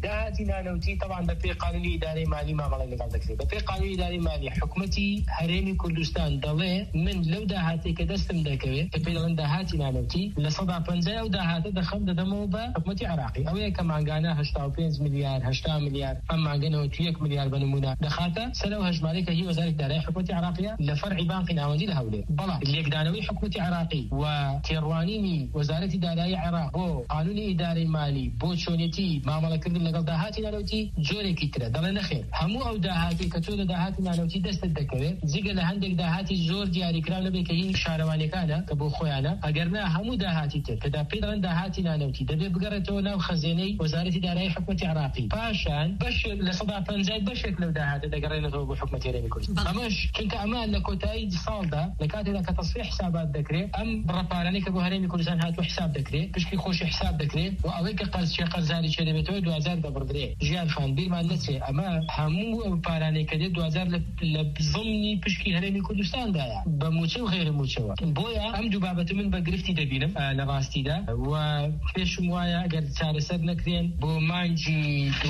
نانەوتی طبعا بە پێی قانونی ئیدارەی مالی مامەڵەی لەگەڵ دەکرێت بە پێی قانونی ئیدارەی مالی حکوومەتی هەرێمی کوردستان دەڵێ من لەو داهاتی کە دەستم دەکەوێت کە پێی دەڵێن داهاتی نانەوتی لە 150 ئەو داهاتە دەدەمەوە بە حکوومەتی عێراقی ئەوەیە کە مانگانە 85 میلیارد 80 میلیارد ئەم مانگەنەوە 1 میلیارد بنمونە دەخاتە سەر ئەو هەژمارەی کە هی وەزارەتی دارایی حکوومەتی عێراقیە لە فەرعی بانکی ناوەندی لە هەولێر بەڵام لێکدانەوەی حکوومەتی عێراقی و تێڕوانینی وەزارەتی دارایی عێراق بۆ قانونی ئیدارەی مالی بۆ چۆنێتی مامەڵەکردن لەگەڵ داهاتی نانەوتی جۆرێکی ترە دەڵێ نەخێر هەموو ئەو داهاتی کە تۆ لە داهاتی نانەوتی دەستت دەکەوێت جگە لە هەندێک داهاتی زۆر دیاریکراو لەبێت کە هی شارەوانیەکانە کە بۆ خۆیانە ئەگەرنا هەموو داهاتی تر کە پێی دەڵێن داهاتی نانەوتی دەبێت بگەڕێتەوە ناو خەزینەی وەزارەتی دارایی حکوومەتی عێراقی پاشان بەشێک لە 150 بەشێک لەو داهاتە دەگەڕێنەوە بۆ حکوومەتی هەرێمی کوردستان ئەمەش چونکە ئەمە لە کۆتایی ساڵدا لە کاتێکدا کە تەصفیح حسابات دەکرێت ئەم ڕەپارانەی کە بۆ هەرێمی کوردستان هاتووە حساب دەکرێت پشکی خۆشی حساب دەکرێت و ئەوەی کە قەرزاری چێ دەبێتەوە 2000 دەبڕدرێت ژیان خان بیرمان نەچێ ئەمە هەموو ئەو پارانەی کە دێت 2000 لە زمنی پشکی هەرێمی کوردستاندایە بە موچە و غێر موچەوە بۆیە ئەم دوو بابەت من بە گرفتی دەبینم لە ڕاستیدا و پێشم وایە ئەگەر چارەسەر نەکرێن بۆ مانگی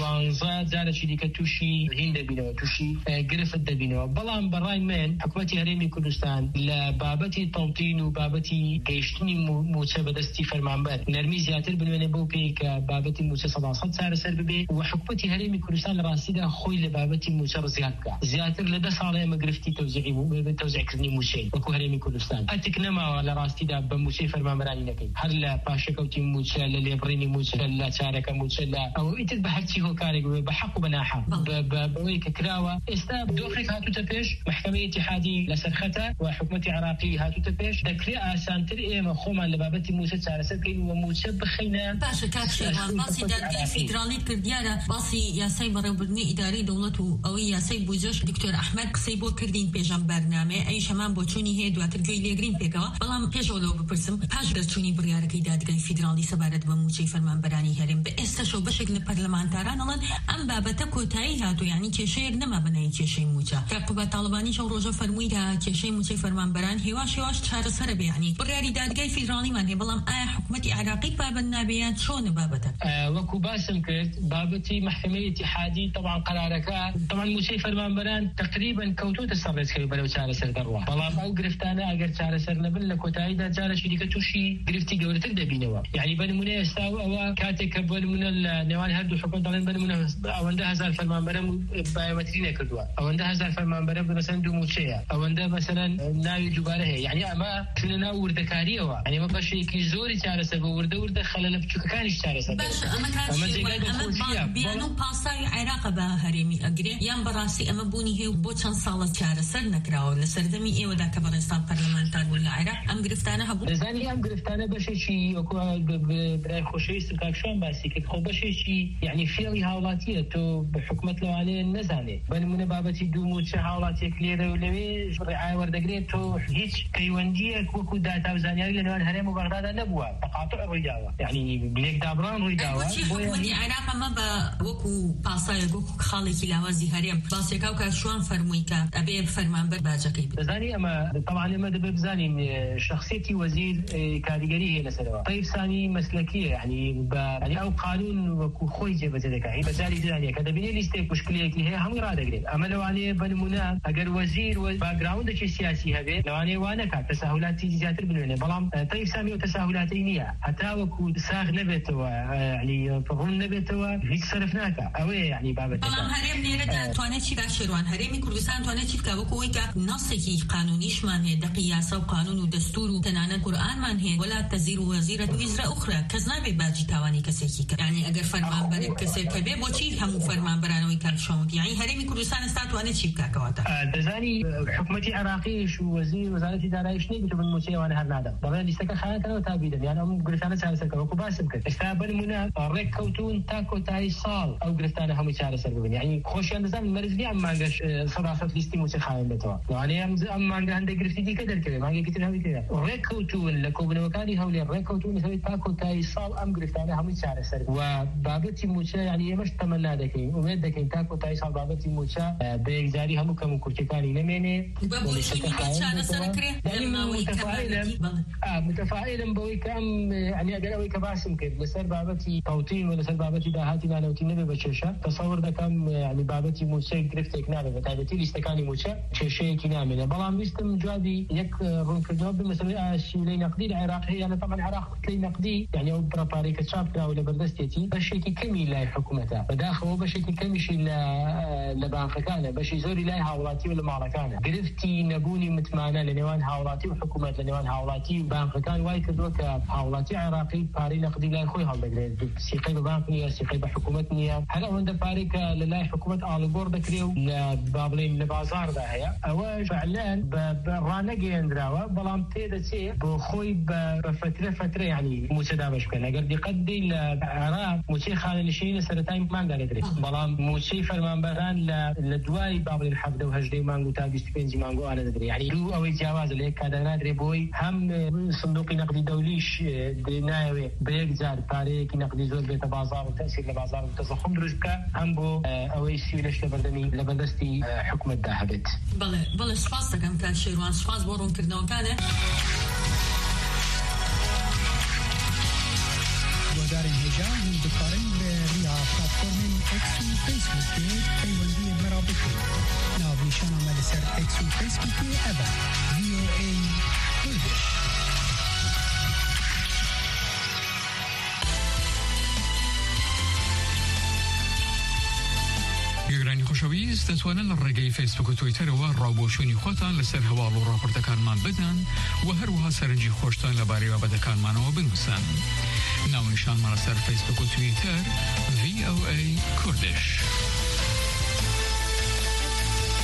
12 جارێکی دیکە تووشی هین دەبینەوە تووشی گرفت دەبینەوە بەڵام بەڕای من حکوومەتی هەرێمی کوردستان لە بابەتی تەوتین و بابەتی گەیشتنی موچە بەدەستی فەرمانبەر نەرمی زیاتر بنوێنێ بۆ پێی کە بابەتی موچە 100% چارەسەر ببێ و حکوومەتی هەرێمی کوردستان لە ڕاستیدا خۆی لە بابەتی موچە ڕزگار بکات زیاتر لە 10 ساڵە ئێمە گرفتی تەوزیعکردنی موچەی وەکو هەرێمی کوردستان ئەتک نەماوە لە ڕاستیدا بە موچەی فەرمانبەرانی نەکەین هەر لە پاشەکەوتی موچە لە لێبڕینی موچە لە چارەکە موچە لە ئەوە ئیتر بە هەرچی هۆکارێک بێ بە حەق و بە ناحەق بەوەی کە کراوە ئێستا دۆخێک هاتووتە پێش محکەمەی ئیتیحادی لەسەر خەتە و حکوومەتی عێراقی هاتووتە پێش دەکرێت ئاسانتر ئێمە خۆمان لە بابەتی موچە چارەسەر بکەین و موچە بخەینە باشە کاک شێوان باسی دادگای فیدراڵی کردیارە باسی یاسای بەڕێوەبردنی ئیدارەی دەوڵەت و ئەوەی یاسای بوجەش دکتۆر ئەحمەد قسەی بۆ کردین پێشەم بەرنامێ ئەی شەمان بۆ چوونی هەیە دواتر گوێی لێگرین پێکەوە بەڵام پێشەوە لەوە بپرسم پاش دەرچوونی بڕیارەکەی دادگای فیدراڵی سەبارەت بە موچەی فەرمانبەرانی هەرێم بە ئێستاشەو بەشێک لە لە پەرلەمانتارانەڵن ئەم بابەتە کۆتایی هاتو یعنی کێشەیەک نەما بنای کێشەی موچە تاقوبە تاڵبانی شەو ڕۆژە فەرمووی دا کێشەی موچەی فەرمانبەران هێواش چارەسەرە بێ یعنی بڕیاری دادگای فیدراڵیمان هەیە بەڵام ئایا حکوومەتی عێراقی پابەند نابێیان چۆنە بابەتە وەکو باسم کرد بابەتی محکمەی اتحادی طبعا قرارەکە طبعا موچەی فەرمانبەران تقریبا کەوتوتە سەر ڕێزکەوی بەرەو چارەسەر دەڕوا بەڵام ئەو گرفتانە ئەگەر چارەسەر نەبن لە کۆتاییدا جارێکی دیکە تووشی گرفتی گەورەتر دەبینەوە یعنی بنمونە ئێستا ئەوە کاتێک کە بنمونە لە نێوان هەردوو حکومەت دەڵێن بنمونە ئەوەندە هەزار فەرمانبەرە بایۆمەتری نەکردووە ئەوەندە هەزار فەرمانبەرە مثلا دوو موچەیە ئەوەندە مثلا ناوی دووبارە هەیە یعنی ئەمە چونە ناو وردەکاریەوە یعنی ئەمە بەشێکی زۆری چارەسەر بە وردە خەلە لە بچووکەکانیش چارەسەر بیان و پاسای عێراق بە هەرێمی ئەگرێ یان بەڕاستی ئەمە بوونی هەیە بۆ چەند ساڵە چارەسەر نەکراوە لە سەردەمی ئێوەدا کە بەڕێستان پەرلەمانتار بوون لە عێراق ئەم گرفتانە هەبوو دەزانی ئەم گرفتانە بەشێکی وەکو برای خۆشەویستم کاکشان باسی کرد خۆ بەشێکی یعنی فێڵی هاوڵاتیە تۆ بە حکومەت لەوانەیە نەزانێ بنمونە بابەتی دوو موچە هاوڵاتیەک لێرە و لەوێ ڕێعای وەردەگرێت تۆ هیچ پەیوەندیەک وەکو داتا و زانیاری لە نێوان هەرێم و بەغدادا نەبووە تەقاطع ڕوویداوە یعنی لێکدابڕان ڕوویداوە حکومەتی عێراق ئەمە بە وەکو پاسایەک وەکو خاڵێکی لاوازی هەرێم باسێکا و کارشوان فەرمووی کە ئەبێ فەرمانبەر باجەکەی دەزانی ئەمە طبعا ئێمە دەبێ بزانین شخصیەتی وەزیر کاریگەری هەیە لەسەرەوە تەیفسانی مەسلەکیە یعنی ئەو قانون وەکو خۆی جێبەجێ دەکات بەجاری دانیە کە دەبینێ لیستێک مشکلەیەکی هەیە هەمووی ڕادەگرێت ئەمە لەوانەیە بنمونە ئەگەر وەزیر باگراوندێکی سیاسی هەبێت لەوانەیە وانەکات تەساهولاتی زیاتر بنوێنێ بەڵام تەیفسانی و تەساهولاتی نییە هەتا وەکو ساغ نەبێتەوە یعنی ڕوون نەبێتەوە هیچ سەرف ناکە ئەوەیە یعنی بابەت بەڵام هەرێم لێرەدا توانێت چی شێروان هەرێمی کوردستان توانێت چی بکە وەکو ئەوەی کە نەسێکی قانونیشمان هەیە دەقی یاسا و قانون و دەستور و تەنانەت قورئانمان هەیە ولا تەزیر وەزیرە ویزرە ئوخرى کەس نابێت باجی تاوانی کەسێکی کە یعنی ئەگەر فەرمانبەرێک کەسێک کە بێ بۆچی هەموو فەرمانبەرانەوەی کارشەوت یعنی هەرێمی کوردستان ئێستا توانێت چی بکاتەوە دەزانی حکومەتی عێراقیش و وەزیر وەزارەتی داراییش نەیگوتە بن موچەیەوانە هەر نادەم دەڵێن لیستەکە خایەنەوە تا بیدەن یعنی ئەم گرفتانە چارەسەر وەکو باسم کرد ئێستا بنمونە ڕێک کەوتون تا کۆتایی ساڵ ئەو گرفتانە هەمووی چارەسەر ببن یعنی خۆشیان دەزان مەرجلی ئەم مانگەش سەداسەد لیستی موچە خایەن بێتەوە لەوانەیە ئەم مانگە هەندێک گرفتی دیکە دەرکەوێت مانگێکی تر هەوی تێدا ڕێک کەوتون لە کۆبنەوەکانی هەولێر ڕێک کەوتون لەسەوەی تا کۆتایی ساڵ ئەم گرفتانە هەمووی چارەسەر و بابەتی موچە یعنی ئێمەش تەمەنا دەکەین ئومێد دەکەین تا کۆتایی ساڵ بابەتی موچە بە یەکجاری هەموو کەم و کورتەکانی نەمێنێ متفائلم بەوەی کە ئەم یعنی ئەگەر ئەوەی کە باسم کرد لەسەر بابەتی تەوتین و لەسەر بابەتی داهاتی نانەوتی نەبێ بە کێشە تەسەوور دەکەم یعنی بابەتی موچە گرفتێک نابێت بە تایبەتی لیستەکانی موچە کێشەیەکی نامێنێ بەڵام ویستم جوابی یەک ڕوونکردنەوە بمەسەوەی ئاشیولەی نەقدی لە عێراق هەیە یعنی طبعا عێراق کتلەی نەقدی یعنی ئەو پرەپارەی کە چاپ کراوە لە بەردەستێتی بەشێکی کەمی لای حکوومەتە بەداخەوە بەشێکی کەمیشی لە بانکەکانە بەشی زۆری لای هاوڵاتی و لە ماڵەکانە گرفتی نەبوونی متمانە لە نێوان هاوڵاتی و حکوومەت لە نێوان هاوڵاتی و بانکەکان وای کردووە کە هاوڵاتی عێراقی پارەی نەقدی لای خۆی هەڵدەگرێت سیقەی بە بانک نییە سیقەی بە حکوومەت نییە هەر ئەوەندە پارەی کە لە لای حکوومەت ئاڵوگۆڕ دەکرێ و لە بابڵین لە بازاردا هەیە ئەوە فعلا بە ڕانەگەیەندراوە بەڵام تێدەچێت بۆ خۆی بە فترە یعنی موچە دامەش بکەن ئەگەر دیقەت دەی لە عێراق موچەی خانەنشینی لە سەرەتای مانگا دەدرێت بەڵام موچەی فەرمانبەران لە دوای بابڵین 17 مانگ و تا 25 مانگ ئاە دەدرێت یعنی دوو ئەوەی جیاوازە لە یەک کادا نادرێت بۆی هەم صندوقی نەقدی دەولیش نایەوێت بە یەک جار پارەیەکی نەقدی زۆر بێتە بازار و تەسیر لە بازار و تەزەخم دروست بکە هەم بۆ ئەوەی سیولەش لە بەردەستی حکوومەتدا هەبێت بەڵێ سپاس دەکەم کات شێروان سپاس بۆ ڕوونکردنەوەکانە گۆدارên hêja hûn dikarin bi rêya platformên X û Facebookê peywendiyê me re bikin. Navnîşana me li ser X û Facebookê ev e VOA Kurdish. گەگرانی خۆشەویست دەتوانن لە ڕێگەی فیسبوک و تویتەرەوە ڕاوبۆشوونی خۆتان لەسەر هەواڵ و ڕاپۆرتەکانمان بدەن و هەروەها سەرنجی خۆشتان لەبارەی بابەتەکانمانەوە بنووسن. ناونیشانمان لەسەر فیسبوک و تویتەر VOA کوردش.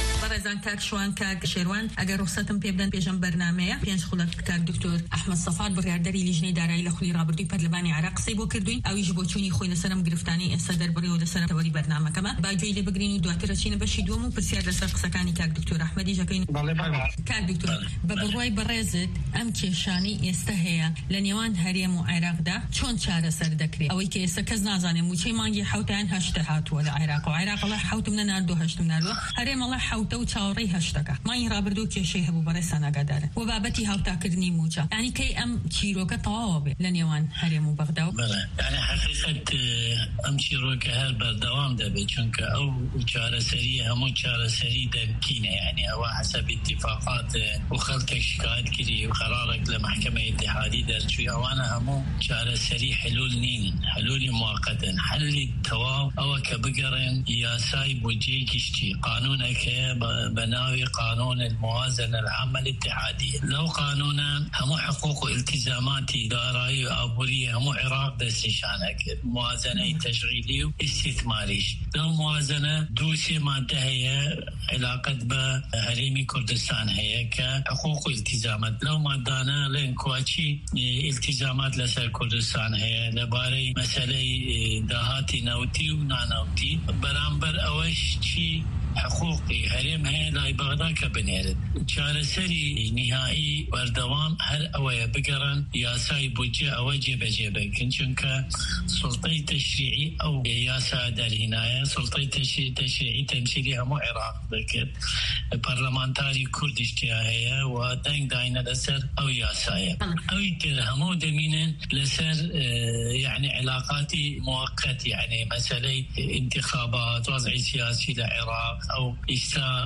هەرزان کاک شوان کاک شێروان ئەگەر ڕوخسەتم پێ بدەن پێشەم بەرنامەیە پێنج خولەک کاک دکتۆر ئەحمەد سەفار بڕیاردەری لیژنەی دارایی لە خولی ڕابردووی پەرلەمانی عێراق قسەی بۆ کردوین ئەویش بۆ چوونی خۆی لەسەرم گرفتانی ئێستا دەربڕیەوە لەسەر تەوەری بەرنامەکەمە با گوێی لێ بگرین و دواتر ئەچینە بەشی دووەم و پرسیار لەسەر قسەکانی کاک دکتۆر ئەحمەدی ژەکەین. کاک دکتۆر بە بڕوای بەڕێزت ئەم کێشانی ئێستا هەیە لە نێوان هەرێم و عێراقدا چۆن چارەسەر دەکرێت؟ ئەوەی کە ئێستا کەس نازانێ موچەی مانگی حوتیان هەشتە هاتووە لە عێراق و عێراقڵە حوتم نەناردووە هەشتم ناردووە هەرێمەڵە حوتە و چاوەڕێی هەشتەکە مانگی ڕابردوو کێشەی هەبوو بەڕێستان ئاگادارن و بابەتی هاوتاکردنی موچە یعنی کەی ئەم چیرۆکە تەواوە بێ لە نێوان هەرێم و بەغدا و يعني حقیقت ئەم چیرۆکە هەر بەردەوام دەبێت چونکە ئەو چارەسەری هەموو چارەسەری دەمکینە يعني ئەوە حسب اتفاقات و خەڵکێک شکایەت کردی و قەرارێک لە محکمەی اتحادی دەرچووی ئەوانە هەموو چارەسەری حلول نین حلولی موقتن حلی تەواو ئەوە کە بگەڕێن یاسای بودجەی گشتی قانونەکە بەناوی قانون الموازنة العامة الاتحادية لو قانونا همو حقوق والتزاماتي دارایی و ئابووری هەموو عێراق دەستنیشانە کرد موازنەی تشغیلی و استثماریش لەو موازنە دوو سێ مادە هەیە علاقت بە هەرێمی کوردستان هەیە کە حقوق و التزامات لەو مادانە لەن کواچی التزامات لەسەر کوردستان هەیە لەبارەی مەسەلەی داهاتی نەوتی و نانەوتی بەرامبەر ئەوەش چی حقوقی هەرێم هەیە لای بەغدا کە بنێرن چارەسەری نهایی بەردەوام هەر ئەوەیە بگەڕن یاسای بودجە ئەوە جێبەجێ بکەن چونکە سوڵتەی تەشریعی ئەو یاسا دەرهێنایە سوڵتەی تەشریعی تەمسیلی هەموو عێراق دەکرد پەرلەمانتاری کوردیش تیا هەیە و دەنگ داینە لەسەر ئەو یاسایە ئەوی تر هەموو دەمینن لەسەر يعني علاقاتی موقت يعني مەسەلەی انتخابات وضعی سیاسی لە عێراق أو إساء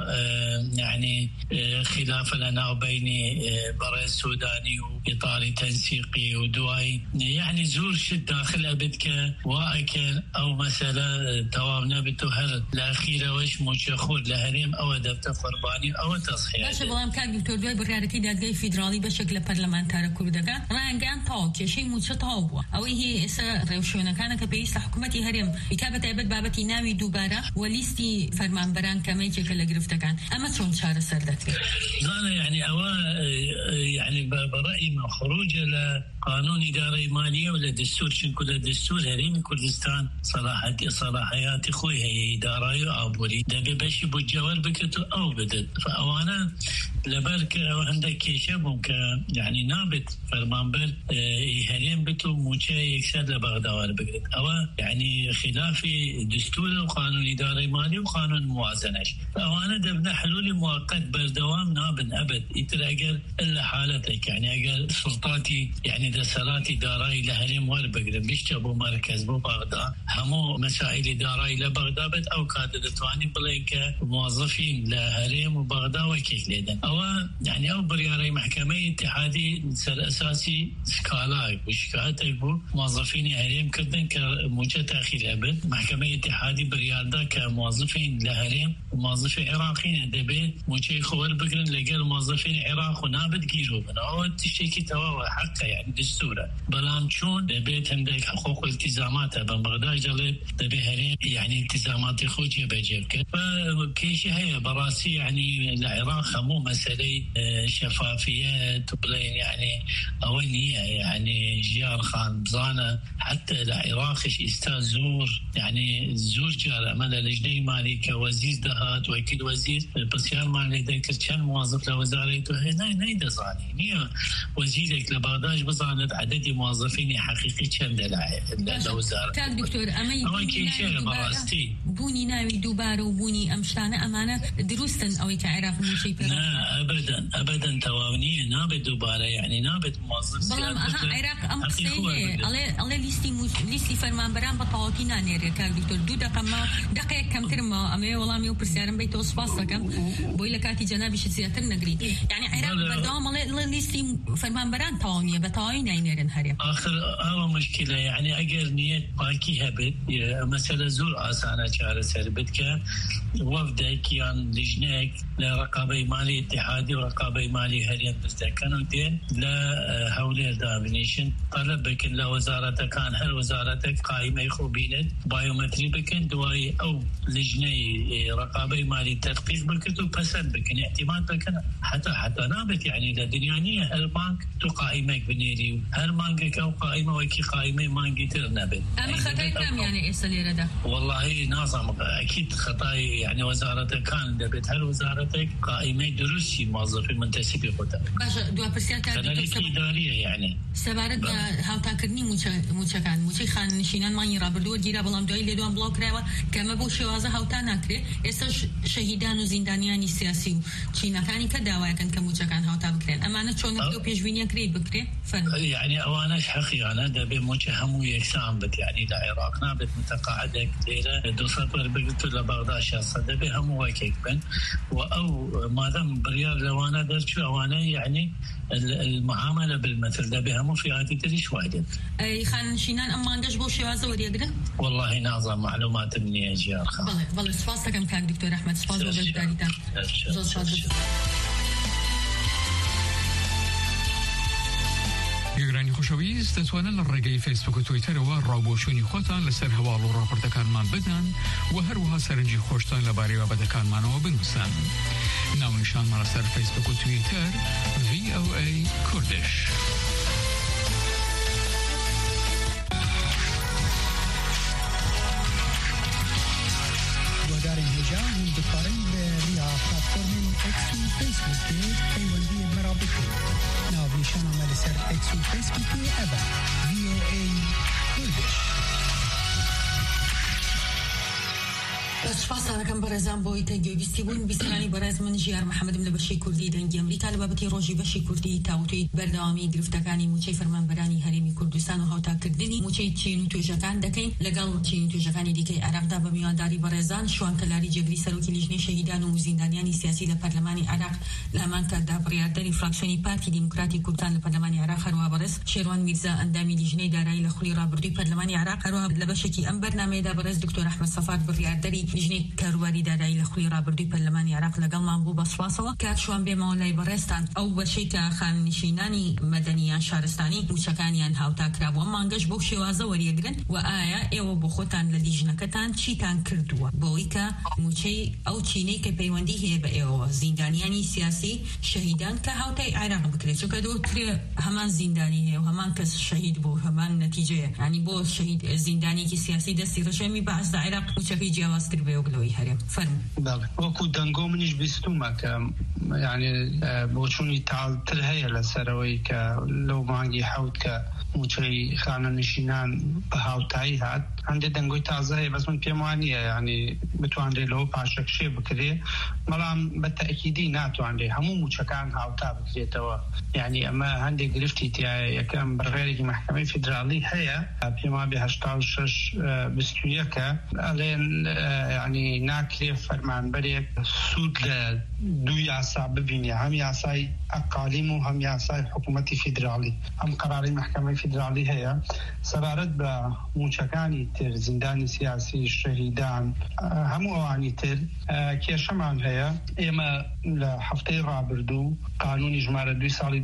يعني خلاف لنا وبين برا السوداني وإطار تنسيقي ودواي يعني زور شد داخل أبدك وأكل أو مسألة توابنا بتوهر الأخيرة وش مشخور لهريم أو دفت قرباني أو تصحيح. باشه بلام كان دكتور دوي بريارتي دادگاه فيدرالي بشكل برلمانتار كردگا رانگان تاو كشي موچه تاو أو هي إسا روشونا كان كبيس لحكومتي هريم بكابة عبد بابتي ناوي دوبارة وليستي فرمان بران كميجك اللي قرفتكان أما شون شار سردتك أنا يعني يعني برأيي ما خروج لقانون إدارة مالية ولا دستور شنكو دستور هريم كردستان صلاحيات خوي هي إدارة وأبولي دبي بشي بجوال بكتو أو بدت فأوانا لبرك عندك كيشبهم يعني نابت فرمان بر هريم بتو موجه يكسر لبغداد بقدر أو يعني خلاف دستور وقانون إدارة مالية وقانون موازنة فأوانا دبنا حلول مؤقت بردوام نابن أبد يتراجر إلا حالتك يعني أجر سلطاتي يعني دسالات إدارة لهريم وار بقدر بيشتبوا مركز بو بغداد همو مسائل إدارة إلى بغداد أو كادر تواني بلينك موظفين لهريم وبغداد وكيك ليدن أو يعني أو برياري محكمة اتحادي سر أساسي سكالا وشكاتك بو موظفين هريم كردن كموجة تأخير أبد محكمة اتحادي برياردا كموظفين لهريم وموظفين عراقيين دبيت موجة خوار بقرن لقل موظفين عراق ونابد جيروبن أو تشتكي تواوى حقا يعني دستورة بلام شون دبيت عندك حقوق والتزامات بغداد جلب دبي هريم يعني التزامات خوجة بجيبك فكيشي هي براسي يعني العراق مو مسألة شفافية تبلين يعني أولية يعني جيار خان بزانة حتى العراقش استاذ زور يعني زور جار عمل لجنة مالي كوزير دهات وكل وزير بسيار مالي ذكر كان موظف لوزارته هنا نيدا زاني نيا وزيرك لبغداد بزانت عدد موظفين حقيقي كان لوزارة كان دكتور أما كيشي براستي بوني ناوي دوباره وبوني أمشتانة أمانة دروستن أو كعراق موشي لا أبدا توانية نابد دوباره يعني نابد موظف بلام عراق أم قصيه على ليستي فرمان برام بطاقينا نيري كان دكتور دو دقيقة كم ترما أمي والله ميو برسيارن بيت وصفاصة كم بويلة كاتي جنابي شتزياتر نقري يعني عراق بدوام على ليستي فرمان برام توانية بطاقينا نيرن هريم آخر أول مشكلة يعني أجر نية باكي هبت مسألة زور آسانة شعر سربتك وفدك يان لجنك لرقابة مالي اتحادي ورقابة مالي هريان بزدكانو دين لا هولير دابنيشن طلب بكن لوزارة كان هل وزارتك قائمة يخوبينت بايومتري بكن دواي أو لجنة رقابة مالي تدقيق بكتو بسد بكن اعتماد بكن حتى نابت يعني لدنيانية هل بانك تو قائمك بنيري هل بانك أو قائمة وكي قائمة مانجي ترنبت أما خطأي تام يعني إسالي ردا والله ناظم أكيد خطأي يعني وزارتك كان دبت هل وزارتك قائمة دروسي موظفين منتسبي قطع باشا دوا برسيات إدارية يعني سبارد هاوتا كرني موچا كان موچي خان نشینان مانی رابردو گیرا بلام دوای لدوان بلاک راوه کما بو شوازه هاوتا نکره اساش شهیدان و زندانیانی سیاسی و چینکانی که دعوای کن که موچا کان هاوتا بکرن اما نه چون نکتو پیشبینی کری بکره فن يعني اوانش حقيقة دبي موجه همو يكسام بت يعني العراق نابت متقاعدة كثيرة دوسر بقلت لبغداد شخصا دبي همو وكيك بن او ما دام بريال لوانا درشو اوانا يعني المعاملة بالمثل دبي همو في عادي تريش وايد اي خان شينان اما عندش بو شوازه وريقده والله ناظم معلومات مني اجيار خان والله سپاس كم كان دكتور احمد سپاس وبالتالي یگرانی خوشویست دەتوانن لە ڕێگەی فیسبوک و تویترەوە ڕاوبۆچوونی خۆتان لەسەر هەواڵ و ڕاپۆرتەکانمان بدەن و هەروەها سەرنجی خۆشتان لەبارەی بابەتەکانمانەوە بنووسن. ناونیشانمان لەسەر فیسبوک و تویتر VOA کوردش. وەدارن هێژا هەم دەکارن لە ڕیا پلاتفۆرمên X و فیسبوک پەیوەندی مرابط ناونیشانمان لەسەر X و فیسبوک ئەبە VOA کوردش. سپاس دەکەم بەڕێزان بۆی تەگوێبیستی بوون بیسترانی بەڕێز من ژیار محەممەدم لە بەشی کوردی دەنگی ئەمریکا لە بابەتی ڕۆژی بەشی کوردی تاوتوی بەردەوامی گرفتەکانی موچەی فەرمانبەرانی هەرێمی کوردستان و هاوتاکردنی موچەی چین و توێژەکان دەکەین لەگەڵ چین و توێژەکانی دیکەی عراقدا بە میوانداری بەڕێزان شوان کەلاری جێگری سەرۆکی لیژنەی شەهیدان و زیندانیانی سیاسی لە پەرلەمانی عراق لە هەمان کاتدا بڕیاردەری فراکسیۆنی پارتی دیموکراتی کوردستان لە پەرلەمانی عراق هەروەها بەڕێز شێروان میرزا ئەندامی لیژنەی دارایی لە خولی ڕابردووی پەرلەمانی عراق هەروەها لە بەشێکی ئەم بەرنامەیەدا بەڕێز دکتۆر ئەحمەد سەفار بڕیاردەری لیژنەی کاروباری دارایی لە خولی ڕابردووی پەرلەمانی عراق لەگەڵمان بوو بەسپاسەوە کات شوان بێمەوە لای بەڕێستان ئەو بەشەی کە خاننشینانی مەدەنیان شارستانی موچەکانیان هاوتا کرابووە مانگەش بۆ شێوازە وەریەگرن و ئایا ئێوە بۆ خۆتان لە لیژنەکەتان چیتان کردووە بۆی کە موچەی ئەو چینەی کە پەیوەندی هەیە بە ئێوە زیندانیانی سیاسی شەهیدان کە هاوتای عراق بکرێت چونکە دەوترێ هەمان زیندانی هەیە و هەمان کەس شەهید بوو هەمان نەتیجەیە ینی بۆ شەهید زیندانێکی سیاسی دەستی ڕەشەمی بەعسدا عێراق موچەکەی جیاوازتر بێ وەگلەوەی هەرێم فەرموو. وەکو دەنگۆ منیش بیستومە کە یعنی بۆچوونی تاڵتر هەیە لەسەرەوەی کە لەو مانگی حەوت کە موچەی خانەنشینان بە هاوتایی هات هەندێک دەنگۆی تازە هەیە بەس من پێم وانییە ینی بتوانرێت لەوە پاشەکشێ بکرێ بەڵام بە تەئکیدی ناتوانرێت هەموو موچەکان هاوتا بکرێتەوە یعنی ئەمە هەندێک گرفتی تایە یەکەم بڕێرێکی محکەمەی فیدراڵی هەیە پێما بێ 86-21 ئەڵێن ینی ناکرێ فەرمانبەرێک سوود لە دوو یاسا ببینێ هەم یاسای ئەقالیم و هەم یاسای حکوومەتی فیدراڵی ئەم قەراری محکەمەی فیدراڵی هەیە سەبارەت بە موچەکانی تر زیندانی سیاسی شەهیدان هەموو ئەوانی تر کێشەمان هەیە ئێمە لە هەفتەی ڕابردوو قانونی ژمارە 2 ساڵی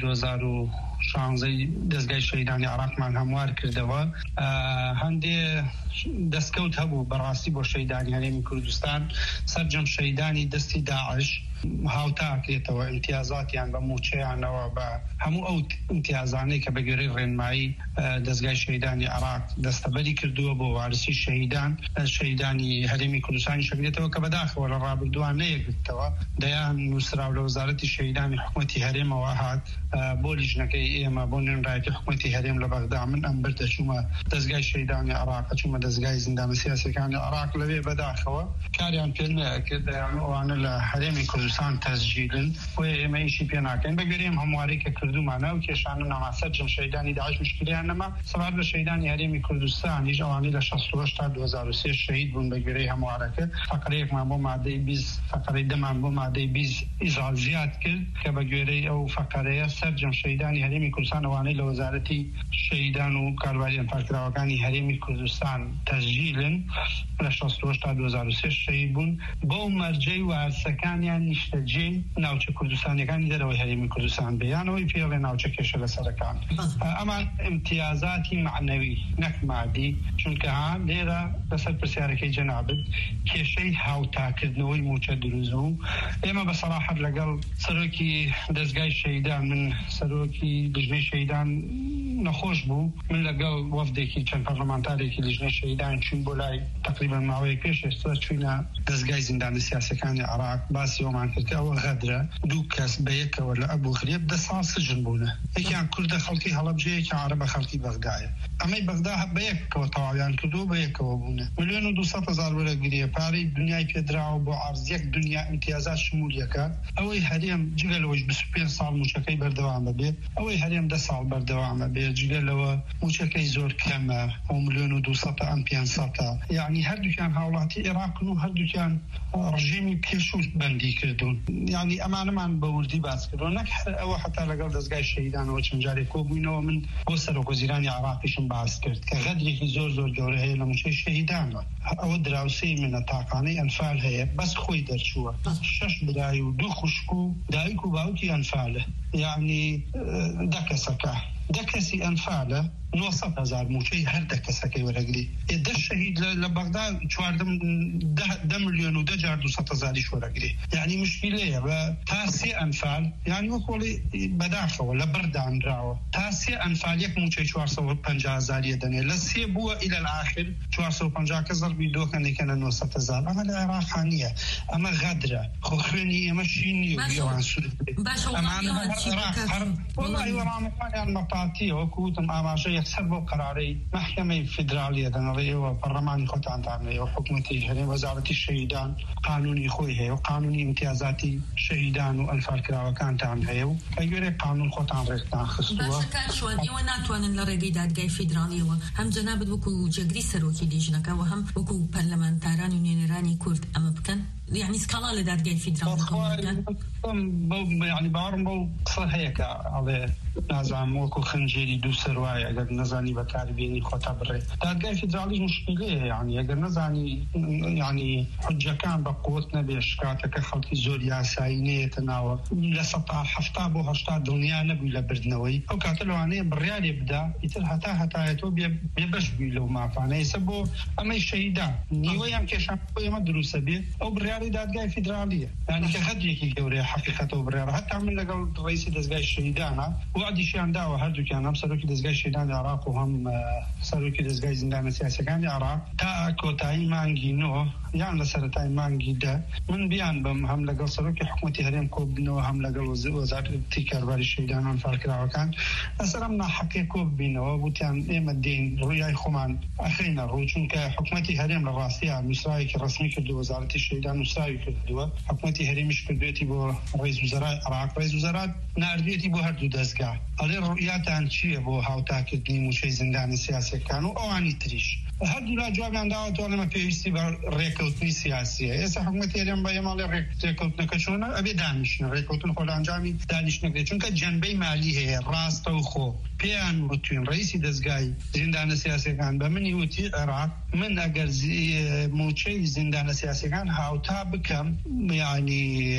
2016 دەستگای شەهیدانی عراقمان هەموار کردەوە هەندێ دەستکەوت هەبوو بەڕاستی بۆ شەهیدانی هەرێمی کوردستان سەرجەم شەهیدانی دەستی داعش هاوتاکرێتەوە ئیمتیازاتیان بە موچەیانەوە بە هەموو ئەو ئیمتیازانەی کە بە گوێرەی ڕێنمایی دەستگای شەهیدانی عراق دەستەبەری کردووە بۆ وارسی شەهیدانی هەرێمی کوردستانی شەکرێتەوە کە بەداخەوە لە ڕابردووان نەیەکرێتەوە دەیان نووسراو لە وەزارەتی شەهیدانی حکوومەتی هەرێمەوە هات بۆ لیژنەکەی ئێمە بۆ نوێنڕایەتی حکوومەتی هەرێم لە بەغدا من ئەم بەردە چوومە دەستگای شەهیدانی عراق چوومە دەستگای زیندانە سیاسیەکانی عراق لەوێ بەداخەوە کاریان پێ نەکرد ئەوانە لە هەرێمی کوردستان تەسجیلن و ئێمە ئیشی پێ ناکەین بەگوێرەی هەموارەی کە کردومانە و کێشانە ناماسەرجەم شەهیدانی داعش مشکلیان نەما سەبار بە شەهیدانی هەرێمی کوردستانیش ئەوانەی لە 68 تا 2003 شەهید بوون بەگوێرەی هەموارەکە فەقرەیەکمان بۆ مادەی 20 فەقرەی دەمان بۆ مادەی 20 ئیزال زیاد کرد کە بەگوێرەی ئەو فەقرەیە سەرجەم شەهیدانی هەرێمی هەرێمی کوردستان ئەوانەی لە وەزارەتی شەهیدان و کاروباری ئەنفالکراوەکانی هەرێمی کوردستان تەسجیلن لە 1960 تا 2003 شەهید بوون بۆ مەرجەی وارسەکانیان نیشتەجێ ناوچە کوردستانیەکانی دەرەوەی هەرێمی کوردستان بەیانەوەی پێڵێ ناوچە کێشە لەسەرەکان ئەمان امتیازاتی معنەوی نەک مادی چونکە لێرە لەسەر پرسیارەکەی جەنابت کێشەی هاوتاکردنەوەی موچە دروست بوو ئێمە بە سەراحەت لەگەڵ سەرۆکی دەستگای شەهیدان من سەرۆکی لیژنەی شەهیدان نەخۆش بوو من لەگەڵ وەفدێکی چەند پەرلەمانتارێکی لیژنەی شەهیدان چوین بۆ لای تقریبا ماوەیەک پێش ئێستا چوینە دەستگای زیندانە سیاسەکانی عێراق باسی ئەومان کرد کە ئەوە غەدرە دوو کەس بەیەکەوە لە ئەبو غریب 10 ساڵ سجن بوونە یەکیان کوردە خەڵکی هەڵەبجە یەکیان عەرەبە خەڵکی بەغدایە ئەمەی بەغدا بەیەکەوە تەواویان کردو بەیەکەوە بوونە 1,200,000 وەرەگریە پارەی دنیای پێدراوە بۆ عەرزیەک دنیا امتیازات شمولیەکە ئەوەی هەرێم جگە لەوەش 25 ساڵ موچەکەی بەردەوامە بێ ئەوەی هەرێم 10 ساڵ بەردەوامە بێ جگە لەوە موچەکەی زۆر کەمە 1,200,000 ئەم 500 یعنی هەردووکیان هاوڵاتی عێراقن و هەردووکیان ڕژیمی پێشوو بەندی کردوون یعنی ئەمانەمان بە وردی باس کردو نەک ئەوە حتا لەگەڵ دەستگای شەهیدانەوە چەند جارێک کۆبووینەوە من بۆ سەرۆکوەزیرانی عێراقیشم باس کرد کە غەدرێکی زۆر گەورە هەیە لە موچەی شەهیدانەوە ئەوە دراوسەی منە تاقانەی ئەنفال هەیە بەس خۆی دەرچووە 6 برای و 2 خوشک و دایک و باوکی ئەنفالە یعنی 10 کەسەکە 10 کەسی ئەنفالە 900,000 موچەی هەر 10 کەسەکەی وەرەگری 10 شەهید لە بەغدا 10 ملیۆن و 200,000 وەرەگری یعنی مشکلەیە بە تا 3 ئەنفال یعنی وەکۆڵی بەداخەوە لە بەردانراوە تا 3 ئەنفال یەک موچەی 450,000 دەنێ لە 3 بووە إلى الآخر 450 کە زەربی دۆکەنێکەنە 900,000 ئەمە لە عێراق نییە ئەمە غەدرە خۆ خوێنی ئێمەشی نییە ئێوان سوود وەڵی وەڵامەکانیان مەقاتیە وەکوتم ئاماژە یەکسەر بۆ قەرارەی مەحکەمەی فیدرالیە دەنەڵێەوە پەرلەمانی خۆتاندانەوە حکوومەتی هەرێم وەزارەتی شەهیدان قانونی خۆی هەیە و قانونی امتیازاتی شەهیدان و ئەنفالکراوەکانتان هەیە و ئەگوێرە قانون خۆتان ڕێکتان خستووە ئێوە ناتوانن لە ڕێگەی دادگای فیدرالیەوە هەم جەنابەت وەکو جێگری سەرۆکی لیژنەکەەوە هەم وەکو پەرلەمانتاران و نوێنەرانی کورد ئەمە بکەن يعني سكالا لدادگای فیدرال يعني بارم بو صحيح على نظام وكو خنجيري دو سرواي اگر نزاني بكاربيني خطا بري دادگای فیدرالی مشكله يعني اگر نزاني يعني حجه كان بقوتنا باشكاتك خلقي زور ياساينه تناو لسطا حفتا بو هشتا دنيا نبي لبردنوي او كاتلواني بالريال يبدا يتل حتى يتو بيبش بيلو ما فانا يسبو اما الشهيدان نيويام كشام ما دروسه بي او بالريال دادگای فیدرالیه يعني كخديكي جوري حقيقته وبريره حتى من لقل رئيس دادگای شهيدان وعديشان داو هردو كان هم سروكي دادگای شهيدان العراق وهم سروكي دادگای زندان سياسيان العراق تا كوتاي مانجينو يعني لسرتاي مانجي ده من بيان بم هم لقل سروكي حكومتي هرم كوبنو هم لقل وزارة كاروباري شهيدان انفالكراو كان اسرمنا حقيقه بينو بوتان ايم الدين رؤياي خمان اخينا روچون كحكومتي هرم الراسيه مسرايك الرسمي كدو وزارة الشهيدان مساوي كردووە حکومەتی هەرێمیش کردوێتی بۆ ڕئیس وزرای عێراق ڕئیس وزرات ناردوێتی بۆ هەردوو دەستگا ئەڵێ ڕوئیاتان چییە بۆ هاوتاکردنی موچەی زیندانی سیاسیەکان و ئەوانی تریش هەردوو لا جوابیان داوە تۆڵێمە پێویستی بە ڕێکەوتنی سیاسیە ئێستا حکومەتی هەرێم بە ئێمەڵێ ڕێکەوتنەکە چۆنە ئەبێ دانیشتن ڕێکەوتن خۆلانجامی دانیشتنەکرێت چونکە جەنبەی مالی هەیە ڕاستە و خۆ پێیان وتوین ڕئیسی دەستگای زیندانە سیاسیەکان بە منی وتی عێراق من ئەگەر موچەی زیندانە سیاسیەکان هاوتا بکەم يعني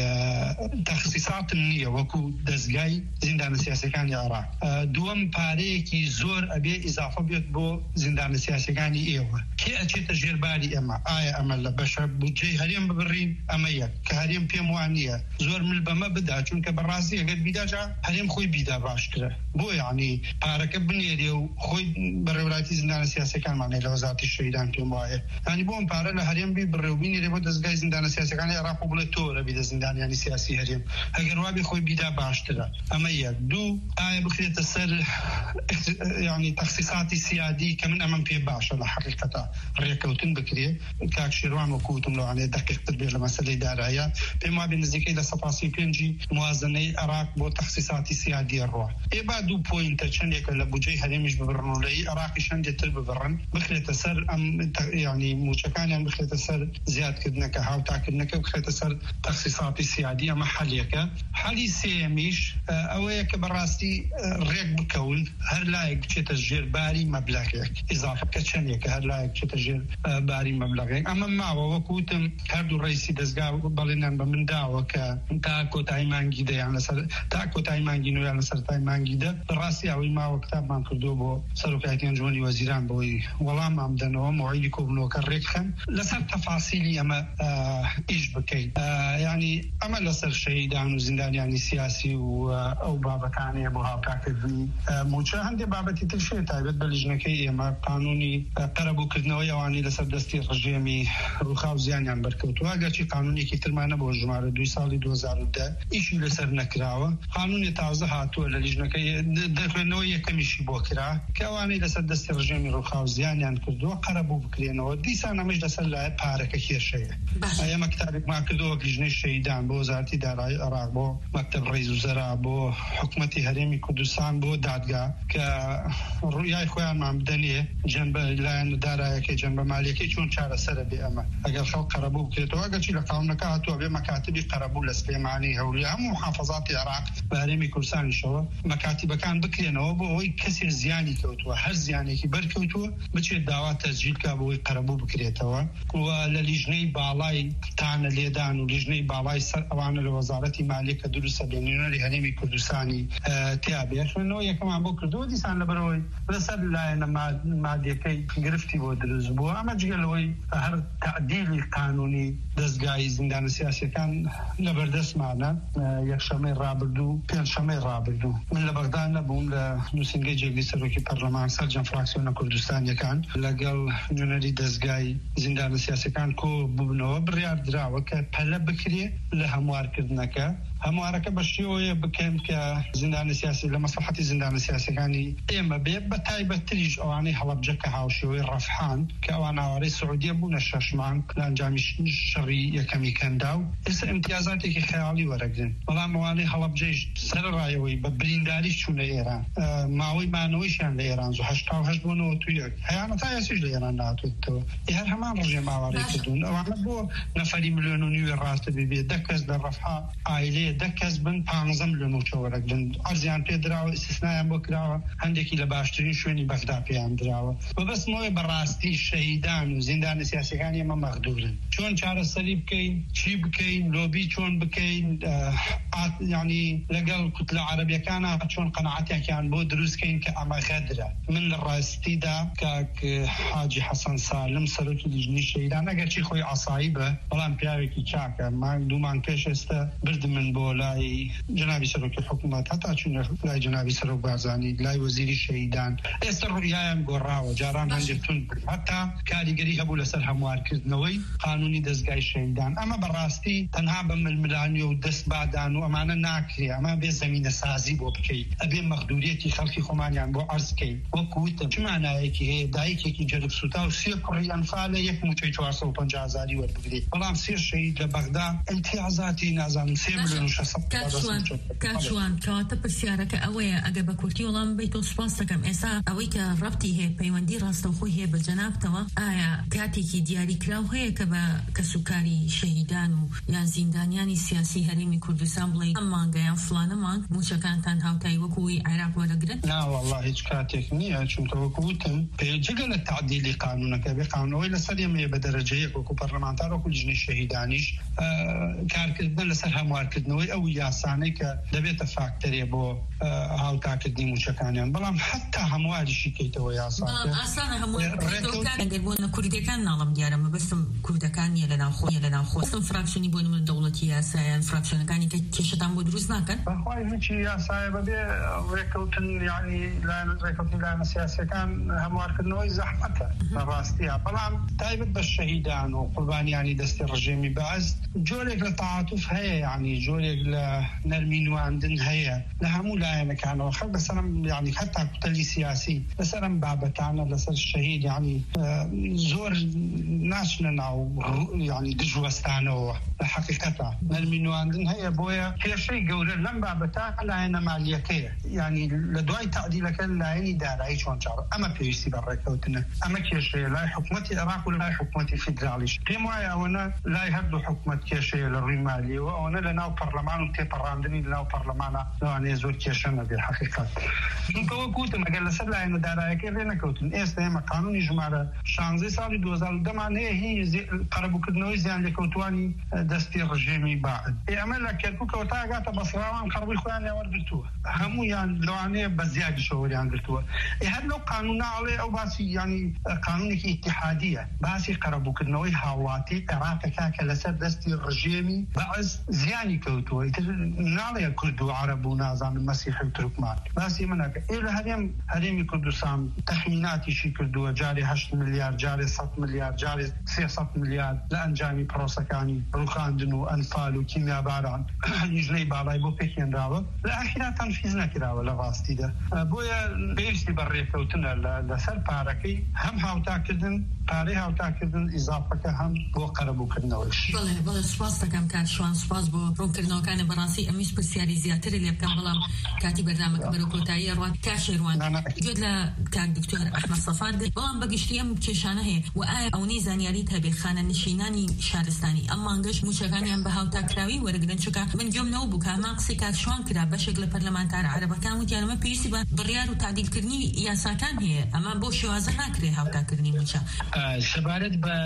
تخصيصات النية وكو دزغاي زندان سياسيكاني عراق دوم باريكي زور أبي إضافة بيت بو زندان سياسيكاني إيوه كي أتشي تجير باري أما آية أما لبشر بوجي هريم ببرين أميك كهريم بيموانية زور من البما بدا چونك براسي أقل بيدا جا هريم خوي بيدا باشكرة بو يعني بارك بنيدي وخوي برولاتي زندان سياسيكان معني لوزارة الشهيدان بيموانية يعني بوم بارا لهريم بي بروبيني ريبو دزغاي زندان سياسيكاني عراق وبلتورة بيدا زندان يعني سياسي هريم اگر وابي خوي بيدا باشترا اما يك دو آية بخيت السر يعني تخصيصاتي سيادي كمن امام في باشا حقيقة ريكوتن بكري كاكشيروان وكوتم لو عن دقيق تربية لمسألة دارية بما بنزيكي لسباسي بينجي موازنة عراق بو تخصيصاتي سيادية الروح إبادو بوينت شنيك لبوجي هذه مش ببرنو لي عراقي شندي تربي برن بخلي تسر أم يعني موشكان يعني بخلي تسر زياد كدنا كهاو تاكدنا بخلي تسر تخصيصاتي سيادية محلية حالي سيميش أويك براستي ريك بكون هر لايك تسجيل باري مبلغك إضافة كشنيك هر لايك تسجيل باري مبلغك أما ما وكوتم هردو رئيسي دزقا بالنا بمن داوة كتاكو تايمان جيدة يعني تاكو تايمان جينو يعني سر تايمان جيدة براسي أوي ما وكتاب ما كردو بو سروكايتين جوني وزيران بوي والله ما عمدنو موعيدكو بنو كالريكخن لسر تفاصيلي أما إيش بكي يعني أما لسر شهيدان وزندان يعني سياسي أو بابا كاني أبوها بتاكد موچه هندي بابتي تلشي تايبت بلجنكي اما قانوني قربو كردنەوە یوانی لەسەر دەستی ڕژێمی ڕووخاوزیانیان بەرکەوتووە ئەگەرچی قانونێکی ترمانە بۆ ژمارە 2 ساڵی 2010 ئیشی لەسەر نەکراوە قانونی تازە هاتووە لە لیژنەکەی دەخوێنەوە یەکەمیشی بۆ کرا کە ئەوانەی لەسەر دەستی ڕژێمی ڕووخاوزیانیان کردووە قەرەبوو بکرێنەوە دیسان ئەمەش لەسەر لای پارەکە کێشەیە ئێمە کتابێکمان کردووە لیژنەی شەهیدان بۆ وەزارەتی دارایی عێراق بۆ مەکتەب ڕئیس وزەرا بۆ حکوومەتی هەرێمی کوردستان بۆ دادگا کە ڕویای خۆیانمان بدەنێ جەنبە لایەن دارایەکەی جەنبە مالیەکەی چۆن چارەسەرە بێ ئەمە ئەگەر خەڵک قەرەبوو بکرێتەوە ئەگەرچی لە قانونەکە هاتووە بێ مەکاتبی قەرەبوو لە سلێمانی هەوری هەموو محافەزاتی عێراق بە هەرێمی کوردستانیشەوە مەکاتیبەکان بکرێنەوە بۆ ئەوەی کەسێ زیانی کەوتووە هەر زیانێکی بەرکەوتووە بچێت داوا تەسجیل کا بۆ ئەوەی قەرەبوو بکرێتەوە و لە لیژنەی باڵای تانە لێدان و لیژنەی باڵای سەر ئەوانە لە وەزارەتی مالیە کە دروستە بێنێنەری هەرێمی کوردستانی تیا بێخوێنەوە یەکەمان بۆ کردووە دیسان لەبەرەوەی لەسەر لایەنە مادیەکەی گرفتی بۆ دروست بووە ئەمە جگەلەوەی هەر تعدیلی قانونی دەستگای زیندانە سیاسیەکان لەبەردەستمانە یەکشەمەی ڕابردوو پێنجشەمەی ڕابردوو من لە بەغدا نەبووم لە نووسینگەی جێگەی سەرۆکی پەرلەمان سەرجەم فراکسیۆنە کوردستانیەکان لەگەڵ نوێنەری دەستگای زیندانە سیاسیەکان کۆ بوونەوە بڕیار دراوە کە پەلە بکرێ لە هەموارکردنەکە هەموارەکە بە شێوەیە بکەن کە زیندانە سیاسی لە مەسلحەتی زیندانە سیاسیەکانی ئێمە بێ بە تایبەتریش ئەوانەی هەڵەبجە کە هاوشێوەی ڕەفحان کە ئەوان هاوارەی سعودیە بوونە 6 مانگ لە ئەنجامی شەڕی یەکەمی کەندا و ئێستا ئیمتیازاتێکی خەیاڵی وەرەگرن بەڵام ئەوانەی هەڵەبجەیش سەرڕایەوەی بە برینداری چوونە ئێران ماوەی مانەوەیشیان لە ئێران زوو 88 بوونەوە تویەک هەیانە تا ئێستاش لە ئێران نهاتوێتەوە هەر هەمان ڕژێ ماوەڕێ کردوون ئەوانە بۆ نەفەری 1.5 ملیۆن ڕاستە بێ 10 کەس لە ڕەفحا ئایلەیە 10 کەس بن 15 ملیۆن وەرەگرن ئەرزیان پێ دراوە ئیستیسنایان بۆ کراوە هەندێکی لە باشترین شوێنی بەغدا پێیان دراوە بەبەستمەوەی بەڕاستی شەهیدان و زیندانە سیاسیەکانی ئێمە مەغدورن چۆن چارەسەری بکەین چی بکەین لۆبی چۆن بکەین یعنی لەگەڵ کوتلە عەرەبیەکانە چۆن قەناعەتێکیان بۆ دروستکەین کە ئەمە غەدرە من لە ڕاستیدا کاک حاجی حەسەن سالم سەرۆکی لیژنەی شەهیدان ئەگەرچی خۆی ئاسایی بە بەڵام پیاوێکی چاکە دوو مانگ پێش ئێستا بردم من بۆ لای جنابی سەرۆکی حکوومەت هەتا چوونە لای جنابی سەرۆک بارزانی لای وەزیری شەهیدان ئێستا ڕوویایان گۆڕاوە جاران هەندێک تون هەتا کاریگەری هەبوو لەسەر هەموارکردنەوەی قانونی دەستگای شەهیدان ئەمە بەڕاستی تەنها بە ململانی و دەست بادان و ئەمانە ناکرێ ئەمە بێ زەمینە سازی بۆ بکەیت ئەبێ مەخدوریەتی خەڵکی خۆمانیان بۆ عەرزکەیت وەکوتم چ مانایەکی هەیە دایکێکی جەرب سوتا و 3 کوڕی ئەنفالە 1,450,000 وەربگرێت بەڵام 3 شەهید لە بەغدا ئیمتیازاتی نازانم 3 ملیۆن و 600 کاتشوان کەواتە پرسیارەکە ئەوەیە ئەگەر بە کورتی وەڵام بیت و سپاس دەکەم ئێستا ئەوەی کە ڕەبتی هەیە پەیوەندی ڕاستەوخۆی هەیە بە جەنابتەوە ئایا کاتێکی دیاریکراو هەیە کە بە کەسوکاری شەهیدان و یان زیندانیانی سیاسی هەرێمی کوردستان بڵێ ئەم مانگەیان فلانە مانگ موچەکانتان هاوتایی وەکوی عێراق وەرەگرن؟ نا والله هیچ کاتێک نییە چونکە وەکوتم جگە لە تعدیلی قانونەکە بێ قانونەوەی لەسەر ئێمەیە بە دەرەجەیەک وەکو پەرلەمانتار وەکو لیژنەی شەهیدانیش کارکردن لەسەر هەموارکردنەوەی ئەو یاسانەی کە دەبێتە فاکتەرێ بۆ هاوتاکردنی موچەکانیان بەڵام حتا هەمواریشی کەیتەوە یاساکە ئاسانە هەموارکردنەوەکان ئەگەر بۆ کوردەکان ناڵم دیارە مەبەستم کوردەکان نیە لەناوخۆ ئەستم فراکسیۆنی بۆ من دەوڵەتی یاسایان فراکسیۆنەکانی کە کێشەتان بۆ دروست ناکەن بەخوای هیچی یاسایە بەبێ ڕێکەوتن یعنی ڕێکەوتنی لایەنە سیاسیەکان هەموارکردنەوەی زەحمەتە بەڕاستیە بەڵام تایبەت بە شەهیدان و قوربانیانی دەستی ڕژێمی بەعز جۆرێک لە تعاتوف هەیە یعنی جۆرێک جۆرێک لە نەرمینواندن هەیە لە هەموو لایەنەکانەوە خەڵک بەسەرم یعنی حتا کوتەلی سیاسی بەسەرم بابەتانە لەسەر شەهید یعنی زۆر ناچنە ناو یعنی دژوەستانەوە لە حەقیقەتە نەرمینواندن هەیە بۆیە کێشەی گەورە لەم بابەتە لایەنە مالیەکەیە یعنی لە دوای تعدیلەکە لایەنی دارایی چۆن چاڕ ئەمە پێویستی بەڕێکەوتنە ئەمە کێشەیە لای حکوومەتی عێراق و لای حکوومەتی فیدرالیش پێم وایە ئەوەنە لای هەردوو حکوومەت کێشەیە لە ڕووی مالیەوە ئەوەنە لە ناو پەرلەمان و تێپەڕاندنی لە ناو پەرلەمانە لەوانەیە زۆر کێشە نەبێ حەقیقەت چونکە وەکوتم ئەگەر لەسەر لایەنە داراییەکەی ڕێ نەکەوتن ئێستا ئێمە قانونی ژمارە 16 ساڵی 2010مان هەیە هی قەرەبووکردنەوەی زیان لێکەوتوانی دەستی ڕژێمی باعد ئەمە لە کەرکووکەوە تا هەگاتە بەسڕاوان قەرەبووی خۆیان وەرگرتووە هەموویان لەوانەیە بە زیادیشەوە وەریان گرتووە هەر لەو قانونا ئەڵێ ئەو باسی ینی قانونێکی ئیتیحادیە باسی قەرەبووکردنەوەی هاوڵاتی عێراقەکە کە لەسەر دەستی ڕژێمی بەعز زیانی کەوتووە ناڵێ کورد و عەرەب و نازانم مەسیحی و تورکمان باسی منەکە لە هەرێمی کوردستان تەخمیناتیشی کردووە جارێ 8 ملیارد جارێ 100 ملیارد جارێ 300 ملیارد لە ئەنجامی پرۆسەکانی ڕووخاندن و ئەنفال و کیمیاباران لیژنەی باڵای بۆ پێکێنراوە لە ئاخیرا تەنفیز نەکراوە لە ڕاستیدا بۆیە پێویستی بەڕێکەوتنە لەسەر پارەکەی هەم هاوتاکردن پارەی هاوتاکردن ئیزافەکە هەم بۆ قەرەبووکردنەوەش بەڵێ سوپاس دەکەم کاتشوان سوپاس بۆ ڕوونکردنەوەکانە بەڕاستی ئەمیش پرسیاری زیاتری لێ بکەم بەڵام کاتی بەرنامەکە بەرەو کۆتایی ڕات کاشێروان گوێت لە کاک دکتۆر ئەحمەد سەفار بەڵام بەگشتی ئەم کێشانە هەیە و ئایا ئەوەی زانیاریت هەبێ خانە نشینانی شارستانی ئەم مانگەش موچەکانیان بە هاوتاکراوی وەرەگرن چونکە من گوێم نەوە بوو کە ئەما قسەی کاتشوان کرا بەشێک لە پەرلەمانتارە عەرەبەکان وتیان ئەمە پێویستی بە بڕیار و تعدیلکردنی یاساکان هەیە ئەمە بۆ شێوازە ناکرێ هاوتاکردنی موچە سەبارەت بە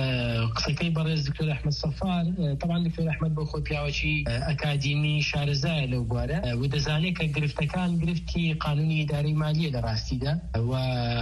قسەکەی بەڕێز دکتۆر ئەحمەد سەفار طبعا دکتۆر ئەحمەد بۆ خۆی پیاوەکی ئەکادیمی شارەزایە لەو بوارە و دەزانێت کە گرفتەکان گرفتی قانونی ئیدارەی مالیە لە ڕاستیدا و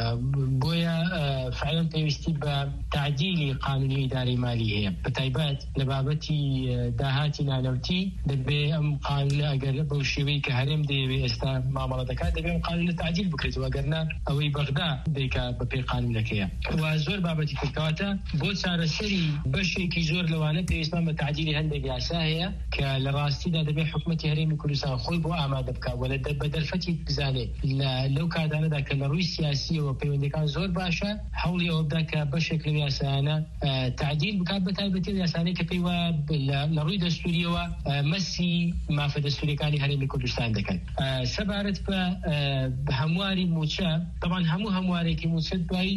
بۆیە فعلا پێویستی بە تعدیلی قانونی ئیدارەی مالی هەیە بەتایبەت لە بابەتی داهاتی نانەوتی دەبێ ئەم قانون ئەگەر بەو شێوەی کە هەرێم دەیەوێ ئێستا مامەڵە دەکات دەبێ ئەم قانون تعدیل بکرێتەوە ئەگەرنا ئەوەی بەغدا دەیکا بە پێی قانونەکەیە و زۆر بابەتی کردکەواتە بۆ چارەسەری بەشێکی زۆر لەوانە پێویستمان بە تعدیلی هەندێک یاسا هەیە کە لە ڕاستیدا دەبێ حکومەتی هەرێمی کوردستان خۆی بۆ ئامادە بکات و بە دەرفەتی بزانێ لەو کاتانەدا کە لە ڕووی سیاسیەوە پەیوەندەکان زۆر باشە هەوڵی ئەوە بدا کە بەشێک لەو یاسایانە تعدیل بکات بە تایبەتی یاسانەی کە پێی وایە لە ڕووی دەستوریەوە مەسی مافە دەستوریەکانی هەرێمی کوردستان دەکەن سەبارەت بە هەمواری موچە طبعا هەموارێکی موچە دوای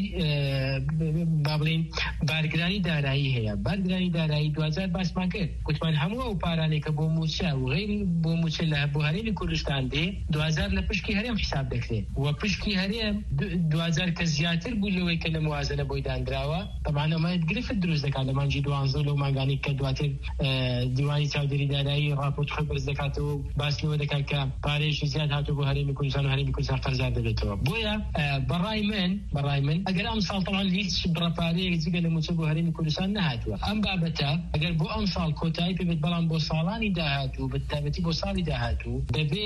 با بڵێن بارگرانی دارایی هەیە بارگرانی دارایی 2000 باسمان کرد گوتمان هەموو ئەو پارانێکە بۆ موچە و غیری بۆ موچە لە بۆ هەرێمی کوردستان دێ 2000 لە پشکی هەرێم حساب دەکرێت و پشکی هەرێم 2000 کە زیاتر بوو لەوەی کە لە موازنە بۆی دانراوە طبعا ئەمە گرفت دروست دەکات لە مانگی 12 لەو مانگانی کە دواتر دیوانی چاودێری دارایی راپۆرت خۆی بەرز دەکاتەوە و باس لەوە دەکات کە پارێکی زیاد هاتووە بۆ هەرێمی کوردستان و هەرێمی کوردستان قەرزار دەبێتەوە بۆیە بەڕای من ئەگەر ئەم ساڵ طبعا هیچ بڕەپارەیەک جگە لە موچە بۆ هەرێمی کوردستان نەهاتووە ئەم بابەتە ئەگەر بۆ ئەم ساڵ کۆتایی پێبێت بەڵام بۆ ساڵانی داهاتوو بە تایبەتی بۆ ساڵی داهاتوو دەبێ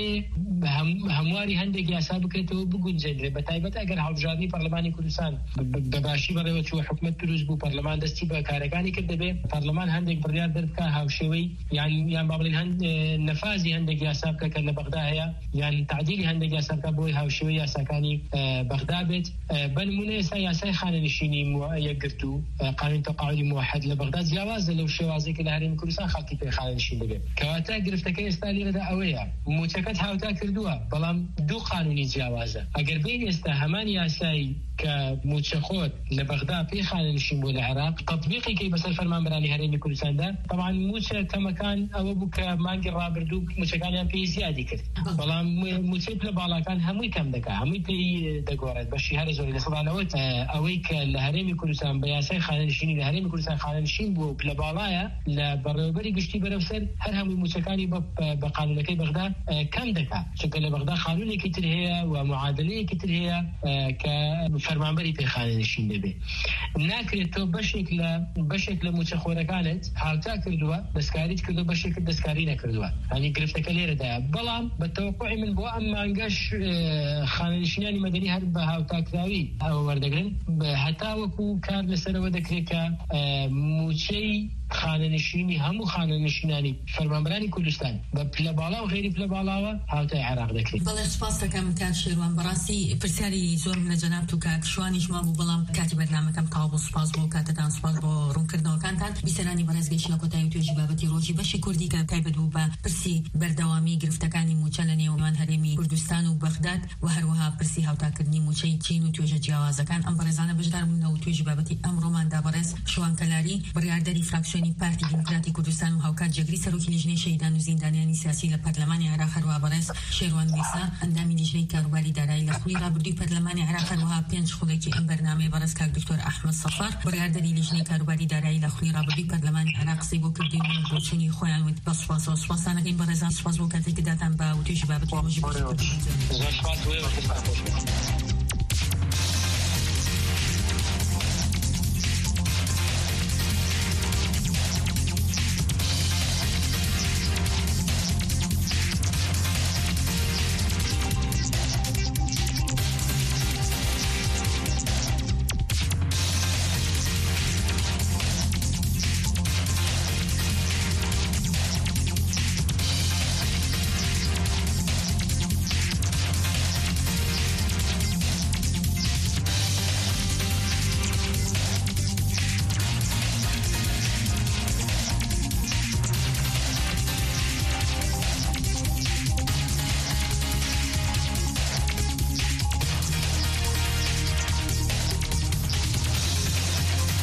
هەمواری هەندێک یاسا بکرێتەوە بگونجێنرێت بە تایبەت ئەگەر هەڵبژاردننی پەرلەمانی کوردستان بەباشی بەڕێوە چووە حکومەت دروست بوو پەرلەمان دەستی بە کارەکانی کرد دەبێ پەرلەمان هەندێک بڕیار دەربکە هاوشێوەی یان با بڵێن نەفازی هەندێک یاسا بکە کە لە بەغدا هەیە یان تعدیلی هەندێک یاسا بکە بۆی هاوشێوەی یاساکانی بەغدا بێت بنمونە ئێستا یاسای خانەنشینی یەکگرتو قانون تەقاعدی موحد لە بەغدا جیاوازە لەو شێوازەی کە لە هەرێمی کوردستان خەڵکی پێ خانەنشین دەبێت کەواتە گرفتەکە ئێستا لێرەدا ئەوەیە موچەکەت هاوتا کردووە بەڵام دوو قانونی جیاوازە ئەگەر بین ئێستا هەمان یاسایی کە موچەخۆت لە بەغدا پێی خانەنشین بۆ لە عێراق تەطبیقی بەسەر فەرمانبەرانی هەرێمی کوردستاندا طبعا موچە کەمەکان ئەوە بوو کە مانگی ڕابردوو موچەکانیان پێی زیادی کرد بەڵام موچەی لە باڵاکان هەمووی کەم دەکات هەمووی پێی دەگۆڕێت بەشی هەر زۆری لە سەدانەوەت ئەوەی کە لە هەرێمی کوردستان بە یاسای خانەنشینی لە هەرێمی کوردستان خانەنشین بوو لە باڵایە لە بەڕێوەبەری گشتی بەرەوسەر هەر هەمووی موچەکانی بە قانونەکەی بەغدا کەم دەکات چونکە لە بەغدا قانونێکی تر هەیە و معادلەیەکی تر هەیە کە فەرمانبەری پێی خانەنشین دەبێت ناکرێت تۆ بەشێک لە موچەخۆرەکانت هاوتا کردووە دەستکاریت کردو بەشێک دەستکاری نەکردووە هەنی گرفتەکە لێرەدایە بەڵام بە تەوەقعی من بۆ ئەم مانگەش خانەنشینانی مەدەنی هەر بە هاوتاکراوی ئەوە وەردەگرن هەتا وەکو کار لەسەرەوە دەکرێت کە موچەی خانەنشینی هەموو خانەنشینانی فەرمانبەرانی کوردستان بە پلە باڵا و غێری پلە باڵاوە هاوتای عێراق دەکرێت. بەڵێ سپاس دەکەم کاک شێروان، بەڕاستی پرسیاری زۆرم لە جەناب و کاک شوانیش مابوو، بەڵام کاتی بەرنامەکەم تەواو بوو. سپاس بۆ کاتتان، سپاس بۆ ڕوونکردنەوەکانتان. بیسەرانی بەڕێز گەیشتنە کۆتایی و توێژی بابەتی ڕۆژی بەشی کوردی کە تایبەت بوو بە پرسی بەردەوامی گرفتەکانی موچە لە نێوان هەرێمی کوردستان و بەغداد و هەروەها پرسی هاوتاکردنی موچەی چین و توێژە جیاوازەکان. ئەم بەڕێزانە بەشدار بوونەوە و توێژی بابەتی ئەمڕۆماندا بەڕێز شوان کەلاری بڕیاردەری فراکسیۆنی پارتی دیموکراتی کوردستان و هاوکات جەگری سەرۆکی لیژنەی شەیدان و زیندانیانی سیاسی لە پەرلەمانی عێراق، هەروەها بەڕێز شێروان وێسا ئەندامی لیژنەی کاروباری دارایی لە خولی ڕابردووی پەرلەمانی عێراق، هەروەها پێنج خولێکی ئەم بەرنامەی بەڕێز کاک دکتۆر ئەحمەد سەفەر بڕیاردەری لیژنەی کاروباری دارایی لە خولی ڕابردووی پەرلەمانی عێراق قسەی بۆ کردین و بۆچوونی خۆیان وت. بە سوپاسەوە سوپاسانەکەین بەڕێزان، سوپاس بۆ کاتێک دادان بە توێژی بابەتی ڕۆژی.